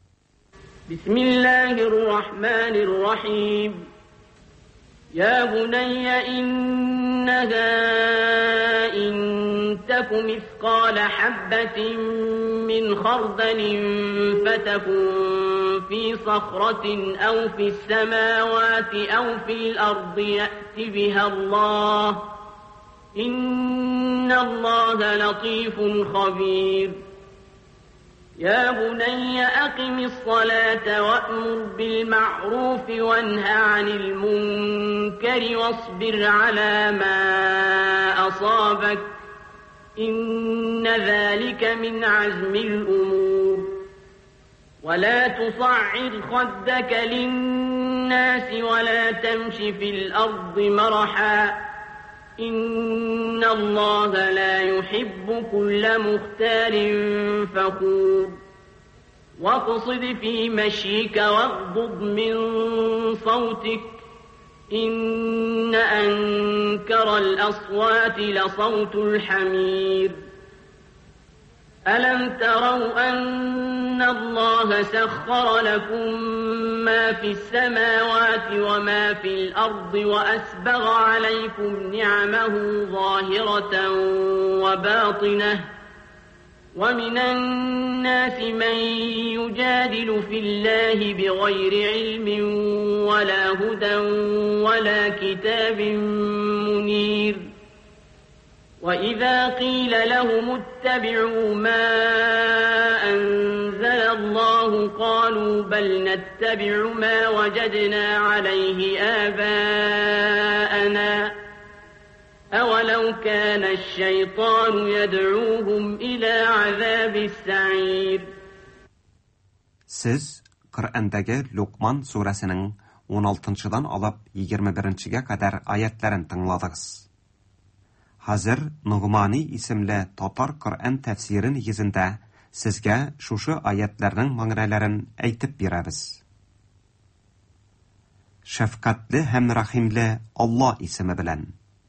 Бисмиллаһир-рахманир-рахим. يا بني إنها إن تك مثقال حبة من خردل فتكن في صخرة أو في السماوات أو في الأرض يأت بها الله إن الله لطيف خبير يا بني أقم الصلاة وأمر بالمعروف وانه عن المنكر واصبر على ما أصابك إن ذلك من عزم الأمور ولا تصعر خدك للناس ولا تمش في الأرض مرحا إن الله لا يحب كل مختال فخور واقصد في مشيك واغضض من صوتك إن أنكر الأصوات لصوت الحمير ألم تروا أن الله سخر لكم ما في السماوات وما في الأرض وأسبغ عليكم نعمه ظاهرة وباطنة ومن الناس من يجادل في الله بغير علم ولا هدى ولا كتاب منير وإذا قيل لهم اتبعوا ما أنزل الله قالوا بل نتبع ما وجدنا عليه آباءنا أولو كان الشيطان يدعوهم إلى عذاب السعير Сез Коръәндәге Луқман сүрәсенең 16-дан алып 21-гә кадәр аятларын тыңладыгыз. Хәзер Нугмани исемле татар Коръән тәфсирен нигезендә сезгә шушы аятларның мәгънәләрен әйтеп бирәбез. Шәфкатьле һәм рәхимле Алла исеме белән.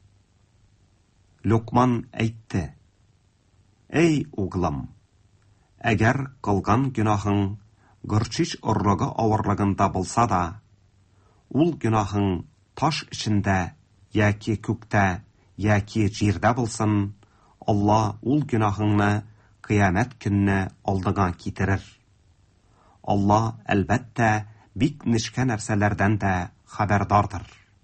Луқман әйтте: Эй углым, әгәр кылган гөнаһың гөрчич орлыгы авырлыгында булса да, ул гөнаһың таш эчендә яки күктә яки җирдә булсын, Алла ул гөнаһыңны кыямәт көнне алдыңа китерер. Алла әлбәттә бик нечкә нәрсәләрдән дә хәбәрдардыр.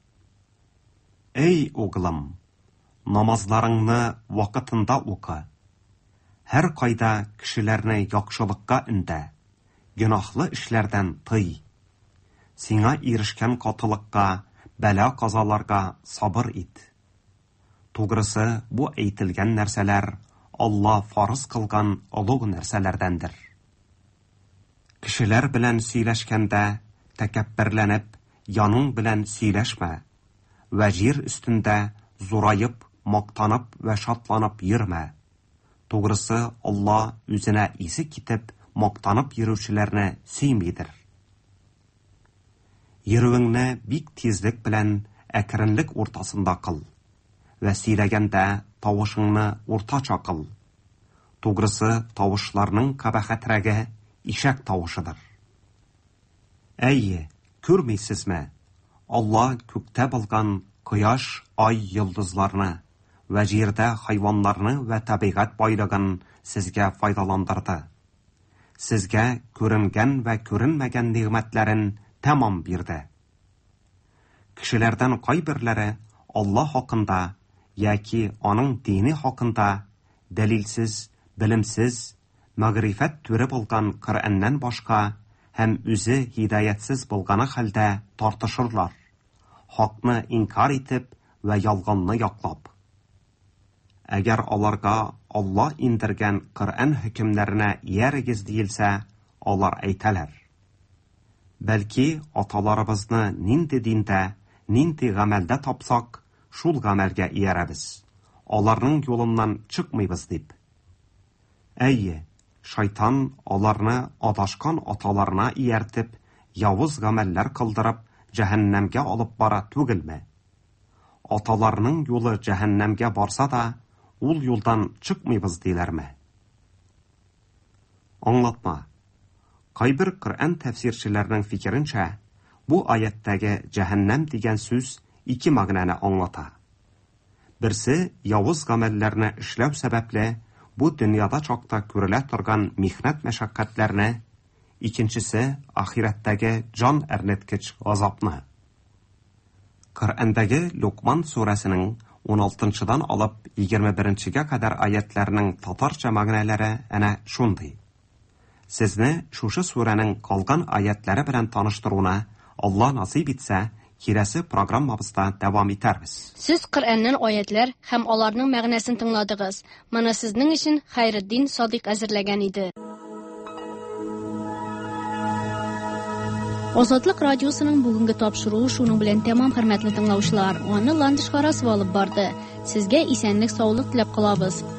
Эй углым, намазларыңны вакытында укы. Һәр кайда кешеләрне яхшылыкка өндә, гөнаһлы эшләрдән тый. Сиңа ирешкән катылыкка, бәла-казаларга сабыр ит. Тугрысы, бу әйтелгән нәрсәләр Алла фарыз кылган олуг нәрсәләрдәндер. Кешеләр белән сөйләшкәндә тәкәбберләнеп, яның белән сөйләшмә. Вә җир өстендә зурайып, мактанып вә шатланып йөрмә. Тугрысы, Алла үзенә исе китеп, мактанып йөрүчеләрне сөймидер. Йөрүеңне бик тизлек белән әкренлек уртасында кыл. Вә сөйләгәндә тавышыңны уртача кыл. Тугрысы, тавышларның кабахәтрәге ишәк тавышыдыр. Әйе, күрмисезме? Алла күктә булган кояш, ай, йолдызларны вә җирдә хайваннарны вә табигать байлыгын сезгә файдаландырды. Сезгә күренгән вә күренмәгән нигъмәтләрен тәмам бирде. Кешеләрдән кайберләре Алла хакында яки аның дине хакында дәлилсез, белемсез, мәгърифәт түрә булган Коръәннән башка һәм үзе һидаятсыз булганы хәлдә тартышырлар. Хакны инкар итеп вә ялганны яклап. Әгәр аларга Алла индергән Коръән хөкемнәренә иярегез диелсә, алар әйтәләр: Бәлки аталарыбызны нинди диндә, нинди гамәлдә тапсак, шул гамәлгә иярәбез. Аларның юлыннан чыкмыйбыз дип. Әйе, шайтан аларны адашкан аталарына ияртеп, явыз гамәлләр кылдырып, җәһәннәмгә алып бара түгелме? Аталарның юлы җәһәннәмгә барса да, ул юлдан чыкмыйбыз диләрме? Аңлатма. Кайбер Коръән тәфсирчеләрнең фикеренчә, бу аяттәге җәһәннәм дигән сүз ике мәгънәне аңлата. Берсе, явыз гамәлләрне эшләү сәбәпле бу дөньяда чакта күрелә торган михнәт мәшәкатьләрне, икенчесе, ахирәттәге җан әрнеткеч газапны. Коръәндәге Луқман сүрәсенең 16-дан алып 21-гә кадәр аятларның татарча мәгънәләре әнә шундый. Сезне шушы сүрәнең калган аятлары белән таныштыруна Алла насыйп итсә, киләсе программабызда дәвам итәрбез. Сез Коръәннән аятлар һәм аларның мәгънәсен тыңладыгыз. Моны сезнең өчен Хайретдин Садыйк әзерләгән иде. Азатлык радиосының бүгенге тапшыруы шуның белән тәмам, хөрмәтле тыңлаучылар. Аны Ландыш Харасов алып барды. Сезгә исәнлек, саулык теләп калабыз.